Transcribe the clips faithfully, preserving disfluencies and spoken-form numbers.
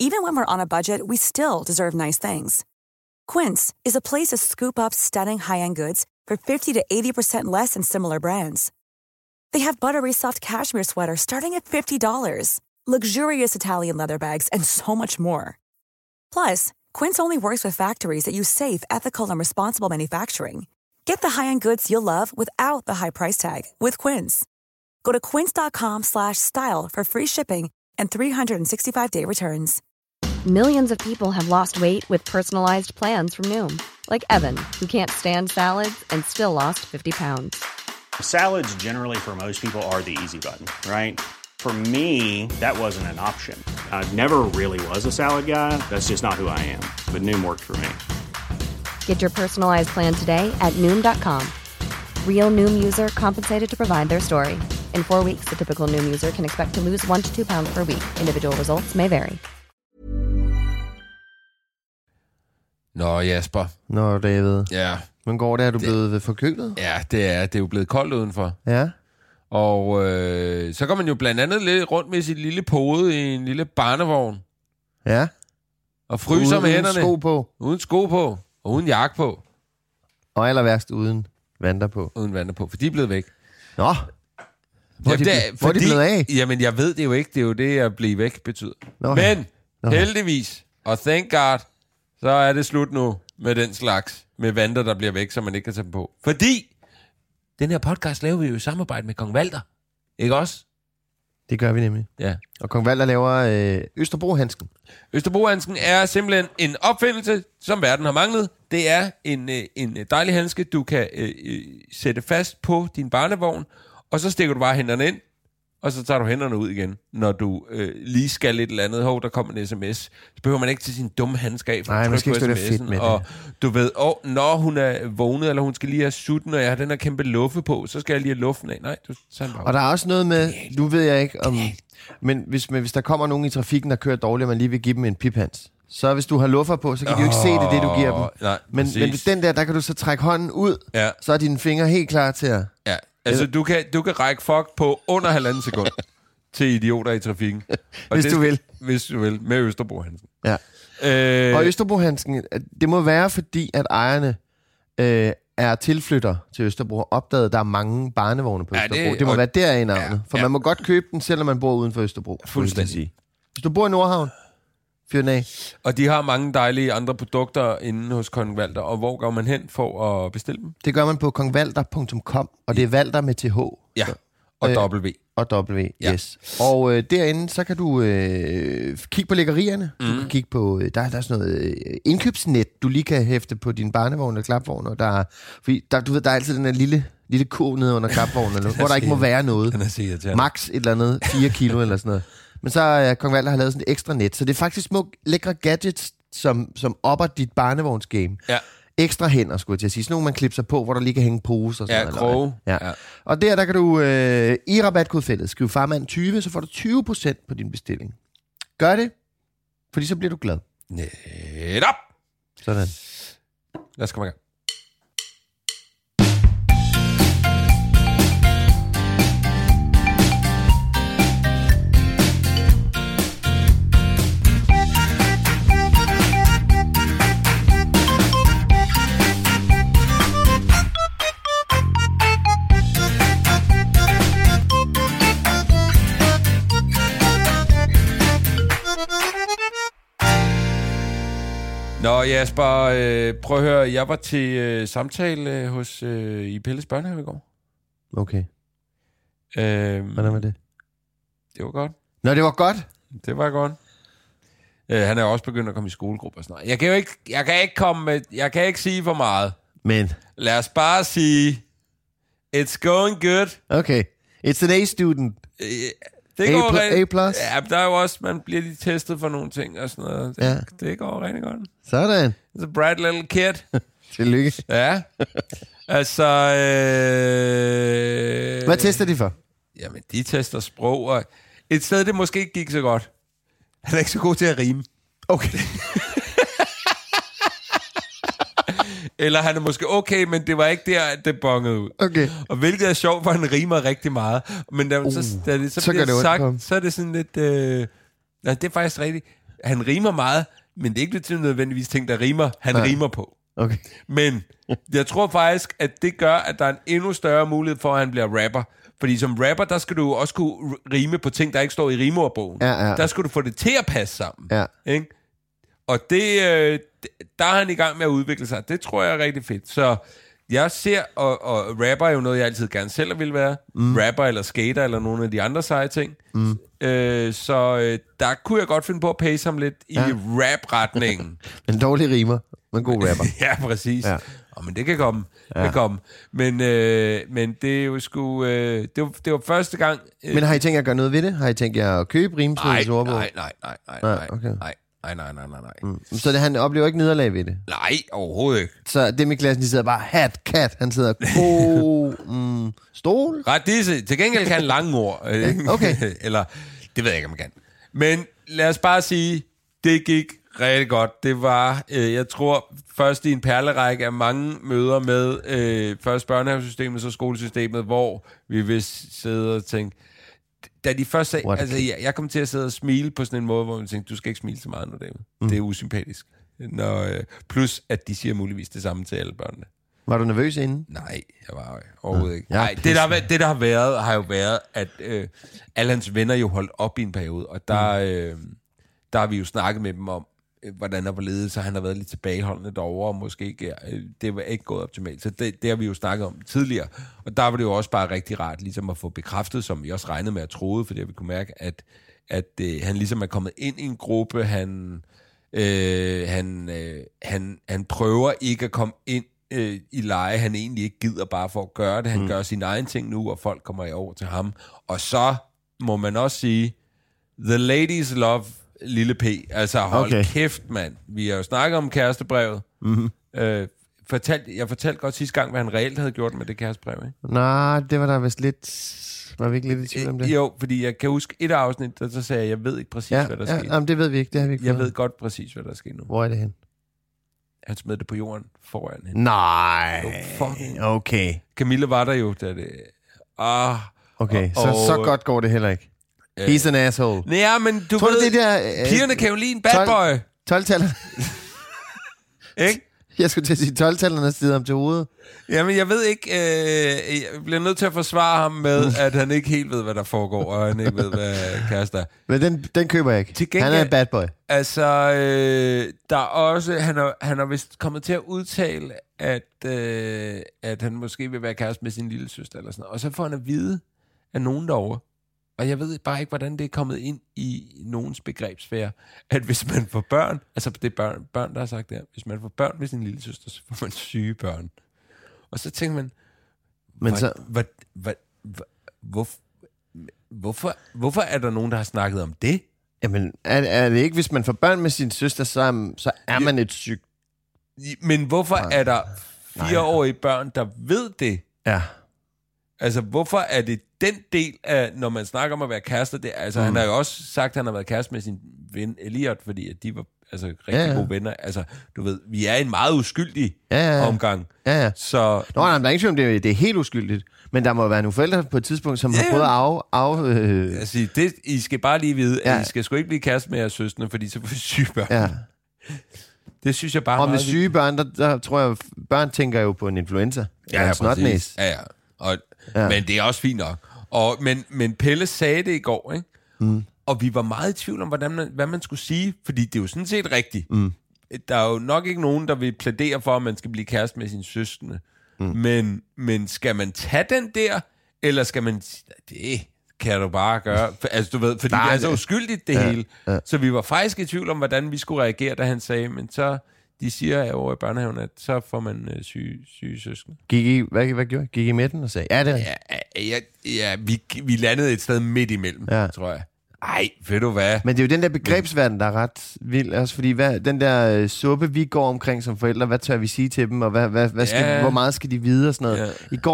Even when we're on a budget, we still deserve nice things. Quince is a place to scoop up stunning high-end goods for fifty to eighty percent less than similar brands. They have buttery soft cashmere sweaters starting at fifty dollars, luxurious Italian leather bags, and so much more. Plus, Quince only works with factories that use safe, ethical, and responsible manufacturing. Get the high-end goods you'll love without the high price tag with Quince. Go to quince.com slash style for free shipping and three sixty-five day returns. Millions of people have lost weight with personalized plans from Noom. Like Evan, who can't stand salads and still lost fifty pounds. Salads generally for most people are the easy button, right? For me, that wasn't an option. I never really was a salad guy. That's just not who I am. But Noom worked for me. Get your personalized plan today at Noom dot com. Real Noom user compensated to provide their story. In four weeks, the typical Noom user can expect to lose one to two pounds per week. Individual results may vary. Nå, Jasper. Nå, David. Ja. Men går det, er du det, blevet forkølet? Ja, det er, det er jo blevet koldt udenfor. Ja. Og øh, så går man jo blandt andet lidt rundt med sit lille pode i en lille barnevogn. Ja. Og fryser uden med hænderne. Uden sko på. Uden sko på. Og uden jakke på. Og aller værst uden vanter på. Uden vanter på, for de er blevet væk. Nå. Hvor er de, det, hvor fordi, er de blevet af? Jamen, jeg ved det jo ikke. Det er jo det, at blive væk betyder. Nå, Men Nå. heldigvis, og thank God, så er det slut nu med den slags, med vanter, der bliver væk, så man ikke kan tage dem på. Fordi den her podcast laver vi jo i samarbejde med Kong Valter. Ikke også? Det gør vi nemlig. Ja. Og Kong Valter laver øh, Østerbro-handsken. Østerbro-handsken er simpelthen en opfindelse, som verden har manglet. Det er en, øh, en dejlig handske, du kan øh, øh, sætte fast på din barnevogn, og så stikker du bare hænderne ind, og så tager du hænderne ud igen, når du øh, lige skal et eller andet. Hov, der kommer en sms. Så behøver man ikke til sin dumme handske af, for Nej, at man skal trykke ikke på stå der fedt med og det. du ved, åh, oh, når hun er vågnet, eller hun skal lige have sutten, og jeg har den her kæmpe luffe på, så skal jeg lige have luften af. Nej, du tager den bare. Og der er også noget med, nu ved jeg ikke om... Men hvis, men hvis der kommer nogen i trafikken, der kører dårligt, og man lige vil give dem en piphans, så hvis du har luffer på, så kan oh, de jo ikke se det, det du giver dem. Nej, men, men den der, der kan du så trække hånden ud, ja. Så er dine fingre helt klar til at... Ja, altså du kan, du kan række fuck på under halvanden sekund til idioter i trafikken. Og hvis det, du vil. Hvis du vil, med Østerbro-handsken. Ja. Øh, og Østerbro-handsken, det må være fordi, at ejerne øh, er tilflytter til Østerbro og opdaget, at der er mange barnevogne på Østerbro. Ja, det, det må og, være der i navnet. Ja, for ja. Man må godt købe den, selvom man bor uden for Østerbro. Fuldstændig. Hvis du bor i Nordhavn, fyr den af. Og de har mange dejlige andre produkter inde hos Kong Valter. Og hvor går man hen for at bestille dem? Det gør man på kongvalter punktum com, og det er Valter med T H. Ja, og øh, W. Og W, ja. Yes. Og øh, derinde, så kan du øh, kigge på lækkerierne. Mm. Du kan kigge på, der, der er sådan noget øh, indkøbsnet, du lige kan hæfte på din barnevogn og klapvogn. Og der, fordi der, du ved, der er altid den der lille, lille ko nede under klapvognen, hvor der ikke må være noget. Max et eller andet, fire kilo eller sådan noget. Men så er uh, Kong Valter har lavet sådan et ekstra net, så det er faktisk små, lækre gadgets, som, som opper dit barnevognsgame. Ja. Ekstra hænder, skulle jeg til at sige. Sådan nogle, man klipser på, hvor der lige kan hænge pose og sådan ja, noget. Kroge. Ja, kroge. Og der, der kan du øh, i rabatkodefældet skrive farmand tyve, så får du tyve procent på din bestilling. Gør det, fordi så bliver du glad. Netop! Sådan. Lad os komme i gang. Nå Jasper, øh, prøv at høre, jeg var til øh, samtale øh, hos øh, i Pelles børnehave i går. Okay. Øh, Hvordan var det? Det var godt. Nå, det var godt? Det var godt. Øh, han er jo også begyndt at komme i skolegruppe og sådan noget. Jeg kan jo ikke, jeg kan ikke komme med, jeg kan ikke sige for meget. Men? Lad os bare sige, it's going good. Okay. It's an A-student. Øh, Det A, går pl- rigtig, A plus? Ja, der er jo også, man bliver lige testet for nogle ting og sådan noget. Det, ja. det går rigtig godt. Sådan. It's a bright little kid. Tillykke. Ja. Altså... Øh... Hvad tester de for? Jamen, de tester sprog, og et sted, det måske ikke gik så godt. Han er ikke så god til at rime. Okay. Eller han er måske okay, men det var ikke der, det bongede ud. Okay. Og hvilket er sjovt, for han rimer rigtig meget. Men da, uh, så, da det så, så bliver det sagt, så er det sådan lidt... Øh, nej, det er faktisk rigtigt. han rimer meget, men det er ikke til nødvendigvis ting, der rimer, han Nej. rimer på. Okay. Men jeg tror faktisk, at det gør, at der er en endnu større mulighed for, at han bliver rapper. Fordi som rapper, der skal du også kunne rime på ting, der ikke står i rimordbogen. Ja, ja. Der skal du få det til at passe sammen. Ja. Ikke? Og det, øh, der er han i gang med at udvikle sig. Det tror jeg er rigtig fedt. Så jeg ser, og, og rapper er jo noget, jeg altid gerne selv vil være. Mm. Rapper eller skater eller nogle af de andre seje ting. Mm. Øh, så øh, der kunne jeg godt finde på at pace ham lidt i ja. rap-retningen. En dårlig rimer, men god rapper. Ja, præcis. Ja. Oh, men det kan komme. Ja. Det kan komme. Men, øh, men det er jo sgu... Øh, det, var, det var første gang... Øh, men har I tænkt jer at gøre noget ved det? Har I tænkt jer at købe rimsmedens ordbog? Nej, nej, nej, nej, nej, nej, okay. nej. Nej, nej, nej, nej, nej. Mm. Så det, han oplever ikke nederlag ved det? Nej, overhovedet ikke. Så dem i klassen, de sidder bare, hat, kat, han sidder, ko, mm, stol? Ret disse. Til gengæld kan han lange ord. Okay. Eller, det ved jeg ikke, om man kan. Men lad os bare sige, det gik rigtig godt. Det var, øh, jeg tror, først i en perlerække af mange møder med øh, først børnehavesystemet, så skolesystemet, hvor vi vil sidde og tænke, da de først sagde, altså jeg, jeg kom til at sidde og smile på sådan en måde, hvor man tænkte, du skal ikke smile så meget nu, David. Mm. Det er usympatisk. Når, øh, plus, at de siger muligvis det samme til alle børnene. Var du nervøs inden? Nej, jeg var overhovedet ja. ikke. Ja, Nej, det der, det, der har været, har jo været, at øh, alle hans venner jo holdt op i en periode, og der, mm. øh, der har vi jo snakket med dem om, hvordan der var ledet, så han har været lidt tilbageholdende derovre, og måske ikke, det var ikke gået optimalt. Så det, det har vi jo snakket om tidligere. Og der var det jo også bare rigtig rart, ligesom at få bekræftet, som vi også regnede med at troede, fordi vi kunne mærke, at, at øh, han ligesom er kommet ind i en gruppe, han, øh, han, øh, han, han prøver ikke at komme ind øh, i leje, han egentlig ikke gider bare for at gøre det. Han mm. gør sin egen ting nu, og folk kommer over til ham. Og så må man også sige, the ladies love Lille P. Altså, hold okay. kæft, mand. Vi har jo snakket om kærestebrevet. Mm-hmm. Øh, fortalt, jeg fortalte godt sidste gang, hvad han reelt havde gjort med det kærestebrev, ikke? Nej, det var der vist lidt... Var vi ikke lidt i tvivl om det? Jo, fordi jeg kan huske et afsnit, der så sagde jeg, jeg ved ikke præcis, ja, hvad der ja, skete. Jamen, det ved vi ikke. Det har vi ikke jeg ved godt præcis, hvad der sker nu. Hvor er det hen? Han smed det på jorden foran hende. Nej. Jo, fucking. Okay. Camilla var der jo, da det... Ah. Okay, og, så, og, så godt går det heller ikke. He's an asshole. Nej, men du tror ved, det der, øh, pigerne kan jo lide en bad boy. tolv-taller. Ikke? Jeg skulle til at sige, tolv-tallerne stider ham til hovedet. Jamen, jeg ved ikke... Øh, jeg bliver nødt til at forsvare ham med, at han ikke helt ved, hvad der foregår, og han ikke ved, hvad kærester er. Men den, den køber jeg ikke. Gengæld, han er en bad boy. Altså, øh, der er også... Han er, han er vist kommet til at udtale, at, øh, at han måske vil være kæreste med sin lille søster, eller sådan noget. Og så får han at vide af nogen derovre, og jeg ved bare ikke, hvordan det er kommet ind i nogens begrebsfære, at hvis man får børn, altså det er børn, børn der har sagt det her, hvis man får børn med sin lille søster, så får man syge børn. Og så tænker man, Men hvad, så... hvad, hvad, hvad, hvor, hvorfor, hvorfor er der nogen, der har snakket om det? Jamen, er, er det ikke, hvis man får børn med sin søster, så er, så er man et syg... Men hvorfor Nej. er der fireårige børn, der ved det? Ja. Altså, hvorfor er det den del af, når man snakker om at være kærester, det, altså, mm. han har jo også sagt, at han har været kæreste med sin ven Elliot, fordi at de var altså rigtig ja, ja. gode venner. Altså, du ved, vi er i en meget uskyldig ja, ja, ja. omgang. Ja, ja. Så... Nå, nej, der er ikke tvivl om, det, det er helt uskyldigt. Men der må være nogle forældre på et tidspunkt, som ja, har prøvet at af... af øh... altså, det, I skal bare lige vide, ja. at I skal sgu ikke blive kæreste med jeres søstre, fordi så får vi syge børn. Ja. Det synes jeg bare og med syge børn, der, der tror jeg, børn tænker jo på en influenza. Ja, ja, præcis. Ja, ja. Og, ja. Men det er også fint nok. Og, men, men Pelle sagde det i går, ikke? Mm. Og vi var meget i tvivl om, hvordan man, hvad man skulle sige, fordi det er jo sådan set rigtigt. Mm. Der er jo nok ikke nogen, der vil plædere for, at man skal blive kæreste med sine søskende. Mm. Men, men skal man tage den der, eller skal man sige, det kan du bare gøre? For, altså du ved, fordi Nej, det er så uskyldigt det ja, hele. Ja. Så vi var faktisk i tvivl om, hvordan vi skulle reagere, da han sagde, men så... De siger over i børnehaven, at så får man øh, syge, syge søskende. Gik I, hvad, hvad gjorde I? Gik I med den og sagde, ja, det er ja, ja, ja, vi, vi landede et sted midt imellem, ja. tror jeg. Ej, ved du hvad? Men det er jo den der begrebsverden, der er ret vild. Også fordi hvad, den der øh, suppe, vi går omkring som forældre, hvad tør vi sige til dem, og hvad, hvad, hvad skal, ja. hvor meget skal de vide og sådan noget. Ja. I går,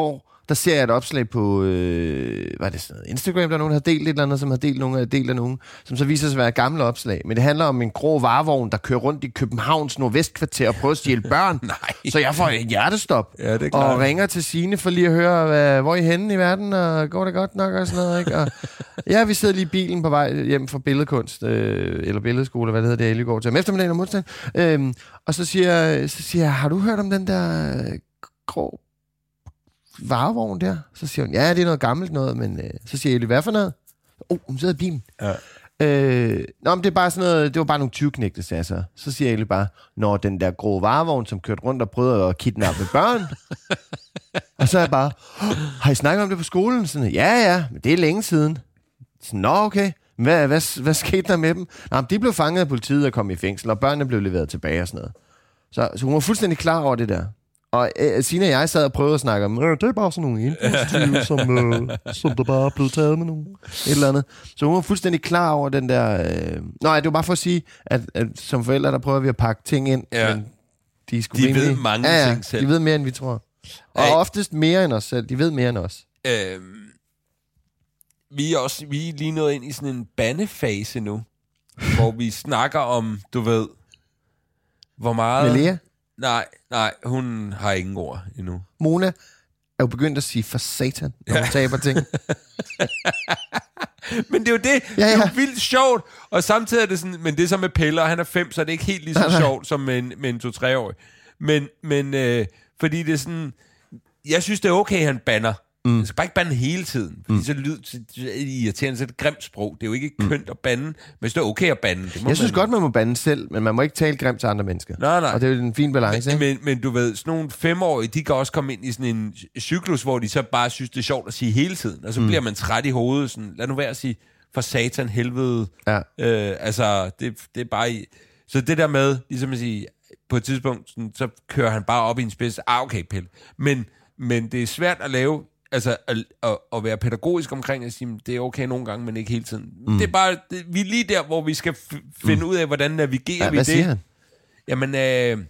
der ser jeg et opslag på, øh, hvad er det sådan noget, Instagram, der er nogen, der har delt et eller andet, som har delt nogen, og delt af nogen, som så viser sig at være et gammelt opslag. Men det handler om en grå varevogn, der kører rundt i Københavns nordvestkvarter og prøver at stjæle børn. Nej. Så jeg får et hjertestop. Ja, det er klart. Og ringer til Signe for lige at høre, hvad, hvor er I henne i verden, og går det godt nok og sådan noget, ikke? Og ja, vi sidder lige i bilen på vej hjem fra billedkunst, øh, eller billedskole, hvad det hedder, det jeg lige går til om eftermiddagen om onsdagen. Øhm, og så siger, så siger jeg, har du hørt om den der øh, grå varevogn der? Så siger hun, ja, det er noget gammelt noget, men øh, så siger jeg, hvad for noget? Åh, oh, hun sidder i bilen. Ja. Øh, nå, men det er bare sådan noget, det var bare nogle tyveknægte, sagde jeg så. Så siger jeg bare, når den der grå varevogn, som kørte rundt og prøvede at kidnappe børn. Og så er jeg bare, har I snakket om det på skolen? Sådan, ja, ja, men det er længe siden. Så, nå, okay. Hvad, hvad, hvad skete der med dem? Nå, de blev fanget af politiet og kom i fængsel, og børnene blev leveret tilbage og sådan noget. Så, så hun var fuldstændig klar over det der. Og øh, Signe og jeg sad og prøvede at snakke om, det er bare sådan nogle impulstyve, som, øh, som der bare er blevet taget med nogle et eller andet. Så hun var fuldstændig klar over den der... Øh... Nå, det var bare for at sige, at, at som forældre, der prøver vi at pakke ting ind, ja. men de, er sgu de rimelig... ved mange ja, ja, ting selv. De ved mere, end vi tror. Og Ej. oftest mere end os selv. De ved mere end os. Øhm, vi, er også, vi er lige nået ind i sådan en bandefase nu, hvor vi snakker om, du ved, hvor meget... Med Lea? Nej, nej, hun har ingen ord endnu. Mona er jo begyndt at sige for satan, når hun ja. taber ting. Men det er jo det. Ja, ja. Det er jo vildt sjovt. Og samtidig er det sådan, men det er så med Pelle, og han er fem, så er det ikke helt lige så nej, nej. sjovt som med en, med en to-tre-årig. Men, men øh, fordi det er sådan, jeg synes, det er okay, han banner. Mm. Jeg skal bare ikke bande hele tiden. Fordi mm. så lyder det irriterende, så er det et grimt sprog. Det er jo ikke mm. kønt at bande, men det er okay at bande. Det må jeg synes man... godt, man må bande selv, men man må ikke tale grimt til andre mennesker. Nej, nej. Og det er jo en fin balance, men, ikke? Men, men du ved, sådan nogle femårige, de kan også komme ind i sådan en cyklus, hvor de så bare synes, det er sjovt at sige hele tiden. Og så mm. bliver man træt i hovedet. Sådan, lad nu være at sige, for satan, helvede. Ja. Øh, altså, det, det er bare... I... Så det der med, ligesom at sige, på et tidspunkt, sådan, så kører han bare op i en spids. Ah, okay, Pelle. Men, men det er svært at lave... Altså, at, at, at være pædagogisk omkring at sige, det er okay nogle gange, men ikke hele tiden. Mm. Det er bare, det, vi er lige der, hvor vi skal f- finde mm. ud af, hvordan navigerer ja, vi hvad det. Siger han? Jamen, øh,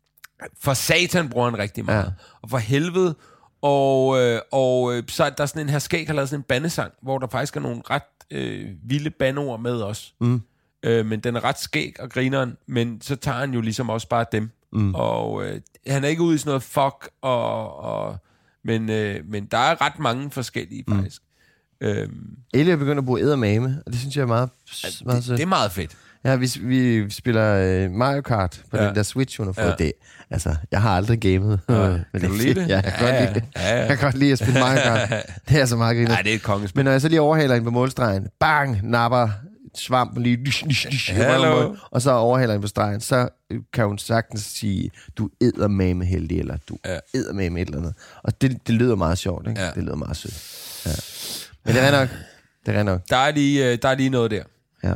for satan bruger han rigtig meget. Ja. Og for helvede. Og, øh, og så er der sådan en her skæg, har lavet sådan en bandesang, hvor der faktisk er nogle ret øh, vilde bandeord med os. Mm. Øh, men den er ret skæg og grineren, men så tager han jo ligesom også bare dem. Mm. Og øh, han er ikke ude i sådan noget fuck og... og Men, øh, men der er ret mange forskellige, faktisk. Mm. Øhm, Ellie er begyndt at bruge eddermame, og det synes jeg er meget, meget det, det er meget fedt. Ja, vi, vi spiller uh, Mario Kart på ja. den der Switch, hun har fået. Ja. Det. Altså, jeg har aldrig gamet. Ja. Kan det du lide det? Ja, jeg kan ja, godt lide det. Ja, ja. Jeg kan godt lide at spille Mario Kart. Det er så meget griner. Ja, det er et kongespil. Men når jeg så lige overhaler hende på målstregen, bang, napper svampen lige, nish, nish, nish, og så overhaler hende på stregen, så kan hun sagtens sige, du eddermame heldig, eller du ja. eddermame et eller andet. Og det, det lyder meget sjovt, ikke? Ja. Det lyder meget sødt. Ja. Men det er nok. Det er nok. Der er lige, der er lige noget der. Ja.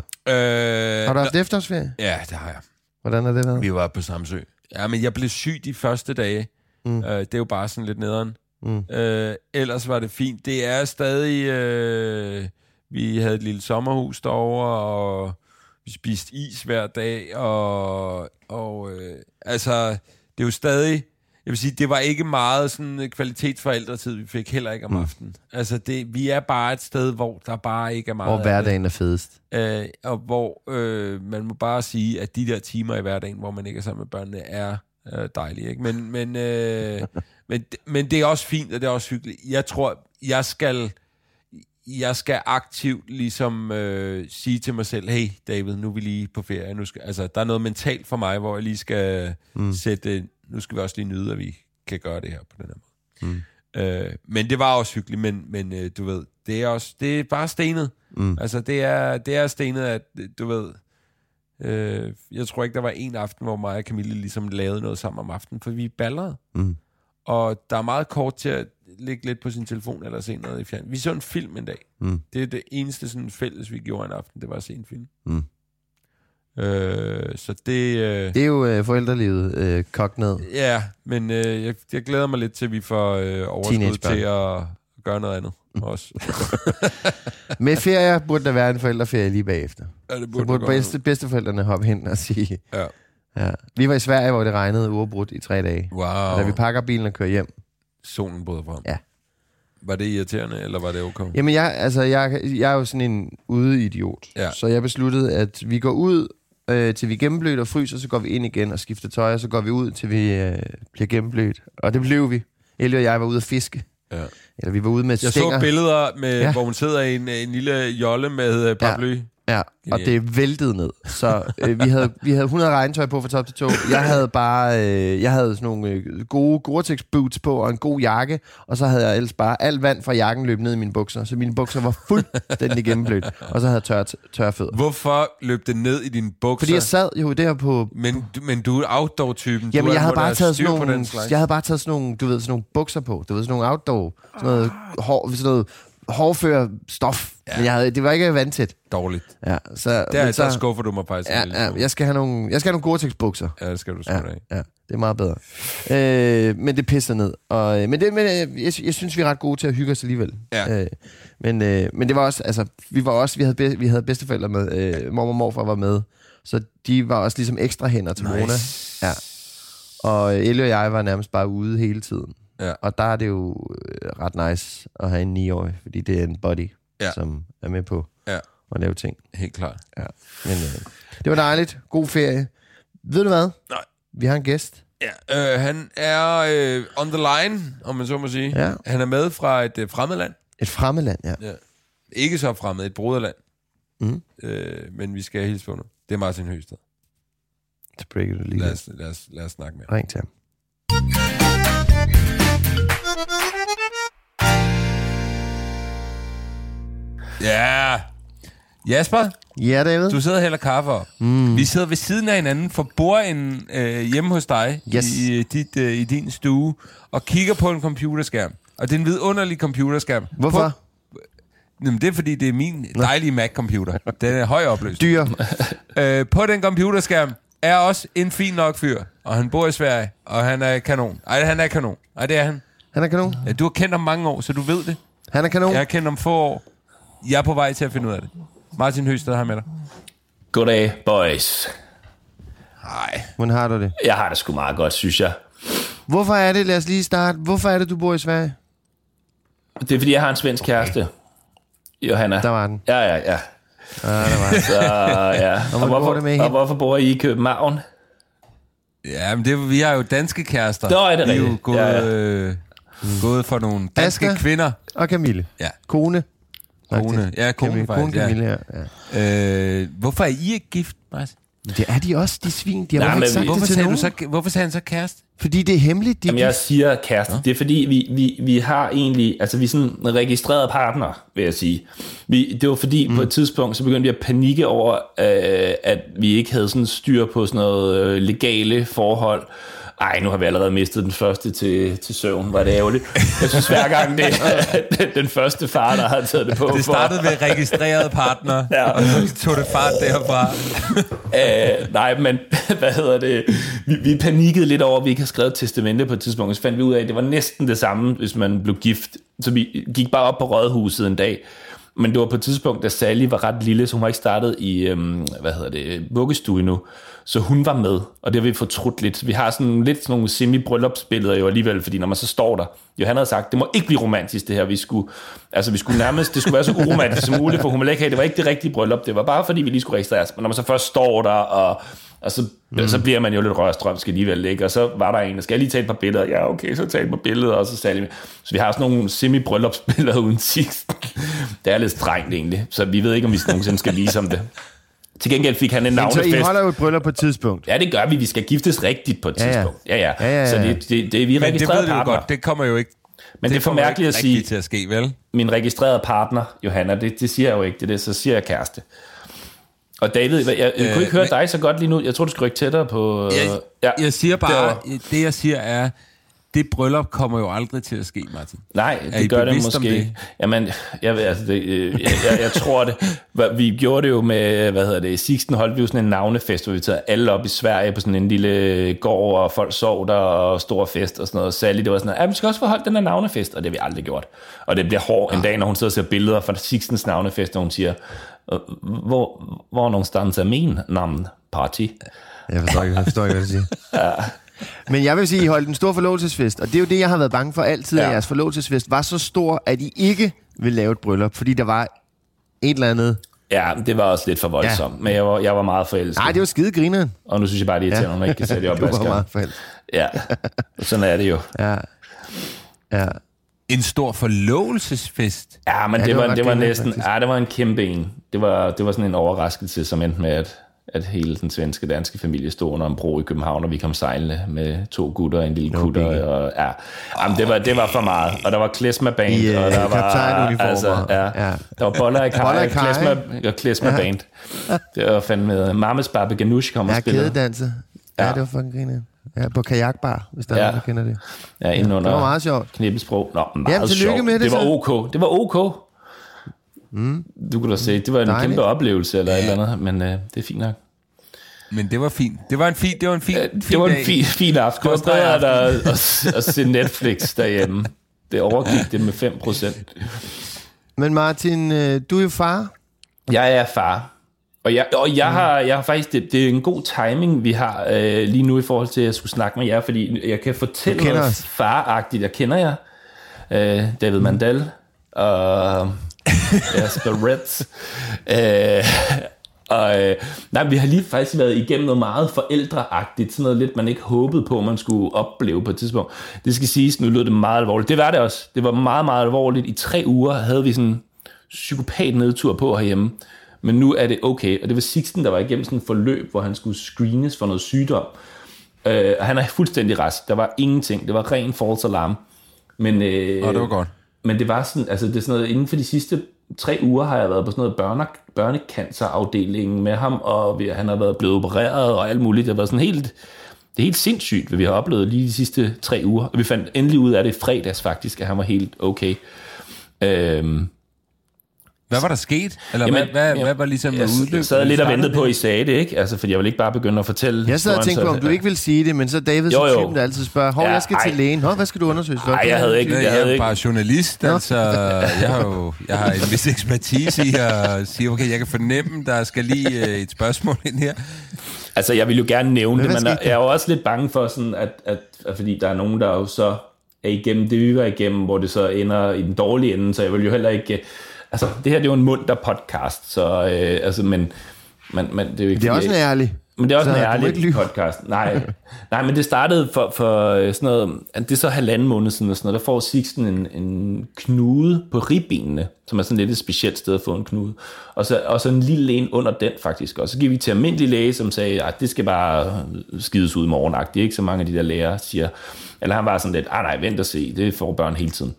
Øh, har du haft efterårsferie? Ja, det har jeg. Hvordan er det været? Vi var på Samsø. Ja, men jeg blev syg de første dage. Mm. Øh, det er jo bare sådan lidt nederen. Mm. Øh, ellers var det fint. Det er stadig... Øh, vi havde et lille sommerhus derovre, og vi spiste is hver dag, og, og øh, altså, det er jo stadig... Jeg vil sige, det var ikke meget sådan kvalitetsforældretid, vi fik heller ikke om mm. aftenen. Altså, det, vi er bare et sted, hvor der bare ikke er meget... Hvor hverdagen er fedest. Øh, og hvor øh, man må bare sige, at de der timer i hverdagen, hvor man ikke er sammen med børnene, er øh, dejlige, ikke? Men, men, øh, men, men det er også fint, og det er også hyggeligt. Jeg tror, jeg skal... Jeg skal aktivt ligesom øh, sige til mig selv, hey David, nu er vi lige på ferie. Nu skal, altså, der er noget mentalt for mig, hvor jeg lige skal mm. sætte... Nu skal vi også lige nyde, at vi kan gøre det her på den her måde. Mm. Øh, men det var også hyggeligt, men, men øh, du ved, det er også det er bare stenet. Mm. Altså, det er, det er stenet, at du ved... Øh, jeg tror ikke, der var en aften, hvor mig og Camille ligesom lavede noget sammen om aftenen, for vi ballerede. Mm. Og der er meget kort til at ligge lidt på sin telefon eller se noget i fjern. Vi så en film en dag. Mm. Det er det eneste sådan fælles, vi gjorde en aften, det var at se en film. Mm. Øh, så det... Øh, det er jo øh, forældrelivet øh, kogt ned. Ja, men øh, jeg, jeg glæder mig lidt til, at vi får øh, overskud til at, at gøre noget andet mm. også. Med ferie burde der være en forældreferie lige bagefter. Ja, det burde så burde bedste, bedsteforældrene hoppe hen og sige... Ja. Ja. Vi var i Sverige, hvor det regnede uafbrudt i tre dage. Wow. Og da vi pakker bilen og kører hjem... Solen brød frem. Ja. Var det irriterende, eller var det okay? Jamen, jeg, altså, jeg, jeg er jo sådan en udeidiot. Ja. Så jeg besluttede, at vi går ud, øh, til vi er gennemblødt og fryser, så går vi ind igen og skifter tøj, og så går vi ud, til vi øh, bliver gennemblødt. Og det blev vi. Ellie og jeg var ude at fiske. Ja. Eller vi var ude med jeg stænger. Jeg så billeder, med, ja. hvor hun sidder i en, en lille jolle med paraply. Ja. Ja, og det væltede ned. Så øh, vi, havde, vi havde hundrede regntøj på fra top til tå. Jeg havde bare øh, jeg havde sådan nogle øh, gode Gore-Tex boots på og en god jakke, og så havde jeg ellers bare alt vand fra jakken løb ned i mine bukser, så mine bukser var fuldstændig gennemblødt, og så havde jeg tør, tør fødder. Hvorfor løb det ned i dine bukser? Fordi jeg sad jo der på... Men, men du er outdoor-typen. Jamen, du jeg havde bare taget sådan nogle, den jeg havde bare taget sådan nogle, du ved, sådan nogle bukser på. Du ved, sådan nogle outdoor, sådan noget, hår, sådan noget hårdfør stof. Ja. Men jeg havde, det var ikke vandtæt. Dårligt. Ja, så, der, så, der skuffer du mig faktisk. Ja, ja, jeg skal have nogle, jeg skal have nogle Gore-Tex bukser. Ja, det skal du sgu ja, af. Ja, det er meget bedre. Øh, men det pisser ned. Og, men det, men jeg, jeg synes, vi er ret gode til at hygge os alligevel. Ja. Øh, men, øh, men det var også, altså, vi var også, vi havde, be, vi havde bedsteforældre med. Øh, mor og morfar var med. Så de var også ligesom ekstra hænder til nice. Mona. Ja. Og Ellie og jeg var nærmest bare ude hele tiden. Ja. Og der er det jo ret nice at have en niårig, fordi det er en buddy, ja. Som er med på ja. At lave ting. Helt klart. Ja. Men øh, det var dejligt. God ferie. Ved du hvad? Nej. Vi har en gæst. Ja, øh, han er øh, on the line, om man så må sige. Ja. Han er med fra et øh, fremmedland. Et fremmedland, ja. ja. Ikke så fremmed, et broderland. Mm. Øh, men vi skal hilse på nu. Det er Martin Høsted. Så breaker du lige. Lad os, lad, os, lad os snakke med ham. Ring til ham. Ja, Jasper? Ja, David? Du sidder og hælder kaffe op. Mm. Vi sidder ved siden af hinanden for bordenden øh, hjemme hos dig yes. i, dit, øh, i din stue og kigger på en computerskærm. Og det er en vidunderlig computerskærm. Hvorfor? På, jamen, det er fordi, det er min dejlige Mac-computer. Den er høj opløst. Dyr. øh, på den computerskærm er også en fin nok fyr. Og han bor i Sverige, og han er kanon. Ej, han er kanon. Ej, det er han. Han er kanon? Ja, du har kendt ham mange år, så du ved det. Han er kanon? Jeg har kendt ham få år. Jeg er på vej til at finde ud af det. Martin Høsted her med dig. Goddag, boys. Hej. Hvordan har du det? Jeg har det sgu meget godt, synes jeg. Hvorfor er det, lad os lige starte, hvorfor er det, du bor i Sverige? Det er, fordi jeg har en svensk okay. kæreste. Johanna. Der var den. Ja, ja, ja. Ja, der var den. Så, ja. og, og, hvorfor, det med og hvorfor bor I i København? Ja, men det, vi har jo danske kærester. Nå, er det vi er jo rigtigt. gået, Ja, ja. øh, gået for nogle danske Asger kvinder. Og Camille. Ja. Kone. Kone. Ja, kone Camille, faktisk. Kone Camille, ja. ja. Øh, hvorfor er I ikke gift, Martin? Det er de også, de svin. De har Nej, ikke men sagt Hvorfor det til sagde, nogen. du så, hvorfor sagde han så kæreste? Fordi det er hemmeligt. De Jamen, jeg siger kæreste. Ja. Det er fordi, vi, vi, vi har egentlig... Altså, vi er sådan en registreret partner, vil jeg sige. Vi, det var fordi, mm. på et tidspunkt, så begyndte vi at panikke over, øh, at vi ikke havde sådan styr på sådan noget øh, legale forhold. Ej, nu har vi allerede mistet den første til, til søvn. Var det ærgerligt? Jeg synes hver gang, det er den første far, der har taget det på. Det startede med registreret partner, ja. Og så tog det fart derfra. Æh, nej, men hvad hedder det? Vi, vi panikkede lidt over, at vi ikke havde skrevet testamente på et tidspunkt. Så fandt vi ud af, at det var næsten det samme, hvis man blev gift. Så vi gik bare op på Rådhuset en dag. Men det var på et tidspunkt, da Sally var ret lille, så hun var ikke startet i, øhm, hvad hedder det, vuggestue endnu. Så hun var med, og det har vi fortrudt lidt. Vi har sådan lidt sådan nogle semi-bryllupsbilleder jo alligevel, fordi når man så står der, Johan havde sagt, det må ikke blive romantisk det her, vi skulle, altså vi skulle nærmest, det skulle være så uromantisk som muligt, for hun ville ikke have, det var ikke det rigtige bryllup, det var bare fordi, vi lige skulle registreres. Men når man så først står der, og, og så, mm. så bliver man jo lidt rørstrømsk alligevel, ikke? Og så var der en, der skal jeg lige tage et par billeder? Ja, okay, så tage et par billeder, og så Sally. Så vi har sådan nogle semi-bryllupsbilleder uden sidst. Det er lidt strengt egentlig, så vi ved ikke, om vi nogensinde skal vise om det. Til gengæld fik han en navnefest. Så I holder jo et bryllup på et tidspunkt? Ja, det gør vi. Vi skal giftes rigtigt på et ja, ja. tidspunkt. Ja, ja. ja, ja, ja. Så det, det, det er vi Men registreret det ved partner. du godt, det kommer jo ikke. Men det, det er for mærkeligt at sige. Til at ske, vel? Min registrerede partner, Johanna, det, det siger jeg jo ikke. Det er det, så siger jeg kæreste. Og David, jeg, jeg, jeg øh, kunne ikke høre men, dig så godt lige nu. Jeg tror, du skal rykke tættere på... Jeg, ja, jeg siger bare, var, det jeg siger er, det bryllup kommer jo aldrig til at ske, Martin. Nej, er det I gør det måske. Det? Jamen, jeg, ved, altså, det, jeg, jeg, jeg tror det. Vi gjorde det jo med, hvad hedder det, i Sixten holdt vi jo sådan en navnefest, hvor vi tager alle op i Sverige på sådan en lille gård, og folk sov der, og stor fest og sådan noget. Sally, det var sådan noget, ja, vi skal også få holdt den her navnefest, og det har vi aldrig gjort. Og det bliver hård en dag, når hun sidder og ser billeder fra Sixtens navnefest, og hun siger, hvor, hvor någonstans er min navn, party? Jeg forstår ikke, jeg forstår ikke, hvad du siger. Ja. Men jeg vil sige, I holdt en stor forlovelsesfest, og det er jo det, jeg har været bange for altid, ja. At jeres forlovelsesfest var så stor, at I ikke ville lave et bryllup, fordi der var et eller andet... Ja, det var også lidt for voldsomt, ja. Men jeg var, jeg var meget forelsket. Nej, det var skide grineren. Og nu synes jeg bare, det er irriterende, ja. Man ikke kan sætte det op. Du var meget forelsket. Ja, sådan er det jo. Ja, ja. En stor forlovelsesfest? Ja, men ja, det, det var, var det var næsten... Faktisk. Ja, det var en kæmpe en. Det var, det var sådan en overraskelse, som endte med, at, at hele den svenske danske familie stod under en bro i København, og vi kom sejlende med to gutter og en lille kutter. Og, ja. Jamen, det, var, det var for meget. Og der var klezmer-band. Yeah, og der var altså, ja, ja. Der var boller i kaj og klezmer-band. Ja. Det var fandme... Mames Babe Ganoush kom og spillede. Ja, kædedanse. Ja, ja, det var fucking griner. Ja, på kajakbar, hvis der ja. Er nogen, der kender det. Ja, inden under det var meget sjovt. Knippesprog. Nå, meget Jamen, sjovt. Med det, det var så. ok. Det var ok. Mm. Du kunne da se, det var en Dejligt. Kæmpe oplevelse eller ja. Et eller andet, men uh, det er fint nok. Men det var fint. Det var en fin, det var en fin, ja, fin Det var en dag. fin, fin aften. Det var bedre der at, at se Netflix derhjemme. Det overgik det med fem procent. Men Martin, du er jo far. Jeg er far. Og jeg, og jeg, mm. har, jeg har faktisk, det, det er en god timing, vi har øh, lige nu i forhold til, at jeg skulle snakke med jer, fordi jeg kan fortælle noget os. Faragtigt. Jeg kender jer, øh, David Mandel og Jasper Retz. øh, og øh, nej, vi har lige faktisk været igennem noget meget forældreagtigt, sådan noget lidt, man ikke håbede på, man skulle opleve på et tidspunkt. Det skal siges, nu lød det meget alvorligt. Det var det også. Det var meget, meget alvorligt. I tre uger havde vi sådan en psykopat nedtur på herhjemme. Men nu er det okay, og det var Sixten, der var igennem sådan et forløb, hvor han skulle screenes for noget sygdom. Øh, og han er fuldstændig rask. Der var ingenting. Det var ren false alarm. Men, øh, oh, det var godt. Men det var sådan, altså det er sådan noget, inden for de sidste tre uger har jeg været på sådan noget børne, børnecancerafdelingen med ham, og vi, han har været blevet opereret og alt muligt. Det var sådan helt, det er helt sindssygt, hvad vi har oplevet lige de sidste tre uger. Og vi fandt endelig ud af det i fredags faktisk, at han var helt okay. Øh, Hvad var der sket? Eller jamen, hvad, hvad, jamen, hvad var ligesom udløbet? Jeg sad lidt og ventede på, at I sagde det, ikke? Altså, fordi jeg ville ikke bare begynde at fortælle. Jeg sad og tænkte på, om du ikke ville sige det, men så David, så typen, der altid spørger, hov, ja, jeg skal ej. til lægen. Hov, hvad skal du undersøge? Nej, jeg havde ikke. Jeg, jeg, jeg havde er bare journalist, altså. Jeg har jo jeg har en vis ekspertise i at sige, okay, jeg kan fornemme, der skal lige et spørgsmål ind her. Altså, jeg vil jo gerne nævne det, men jeg er jo også lidt bange for, sådan, at, at, at fordi der er nogen, der jo så er igennem det, vi var igennem, hvor det så ender i den dårlige ende, så jeg vil jo heller ikke... Altså, det her det er jo en munter podcast, så øh, altså, men, men, men det er jo ikke... Det er også en ærlig. Men det er også så en ærlig podcast. Nej, nej, men det startede for, for sådan noget... Det er så halvanden måned siden, og sådan noget, der får Sixten en, en knude på ribbenene, som er sådan lidt et specielt sted at få en knude. Og så, og så en lille en under den, faktisk. Og så gik vi til almindelig læge, som sagde, at det skal bare skides ud i morgenagtigt. Ikke så mange af de der læger siger... Eller han var sådan lidt, ah nej, vent og se, det får børn hele tiden.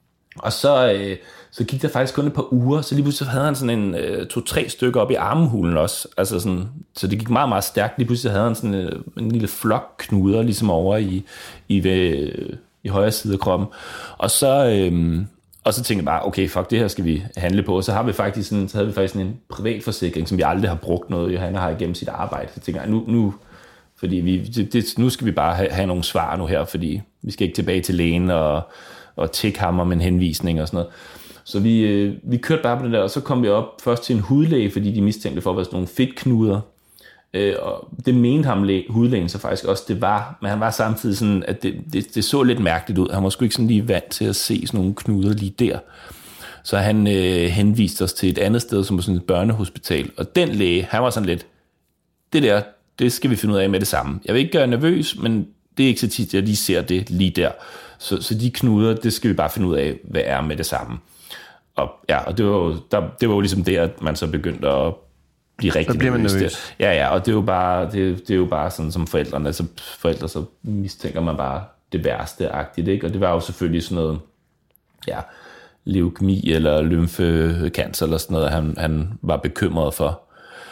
Og så... Øh, Så gik der faktisk kun et par uger, så lige pludselig havde han sådan en øh, to-tre stykker op i armhulen også. Altså sådan, så det gik meget, meget stærkt. Lige pludselig havde han sådan en, en lille flok knuder ligesom over i, i, ved, i højre side af kroppen. Og så, øh, og så tænkte jeg bare, okay, fuck, det her skal vi handle på. Og så, har vi faktisk sådan, så havde vi faktisk sådan en privatforsikring, som vi aldrig har brugt noget. Johanna har igennem sit arbejde. Så tænkte jeg, nu, nu, fordi vi, det, det, nu skal vi bare have, have nogle svar nu her, fordi vi skal ikke tilbage til lægen og, og tække ham om en henvisning og sådan noget. Så vi, øh, vi kørte bare på det der, og så kom vi op først til en hudlæge, fordi de mistænkte for at være sådan nogle fedtknuder. Øh, og det mente ham læge, hudlægen så faktisk også, det var, men han var samtidig sådan, at det, det, det så lidt mærkeligt ud. Han var sgu ikke sådan lige vant til at se sådan nogle knuder lige der. Så han øh, henviste os til et andet sted, som var sådan et børnehospital. Og den læge, han var sådan lidt, det der, det skal vi finde ud af med det samme. Jeg vil ikke gøre nervøs, men det er ikke så tit, jeg lige ser det lige der. Så, så de knuder, det skal vi bare finde ud af, hvad er med det samme. Og, ja, og det var, jo, der, det var jo ligesom det, at man så begyndte at blive rigtig nervøs. nervøs. Ja, ja, og det er jo bare, det, det er jo bare sådan som forældrene, altså forældre, så mistænker man bare det værste-agtigt, ikke? Og det var jo selvfølgelig sådan noget, ja, leukemi eller lymfekancer eller sådan noget, han, han var bekymret for.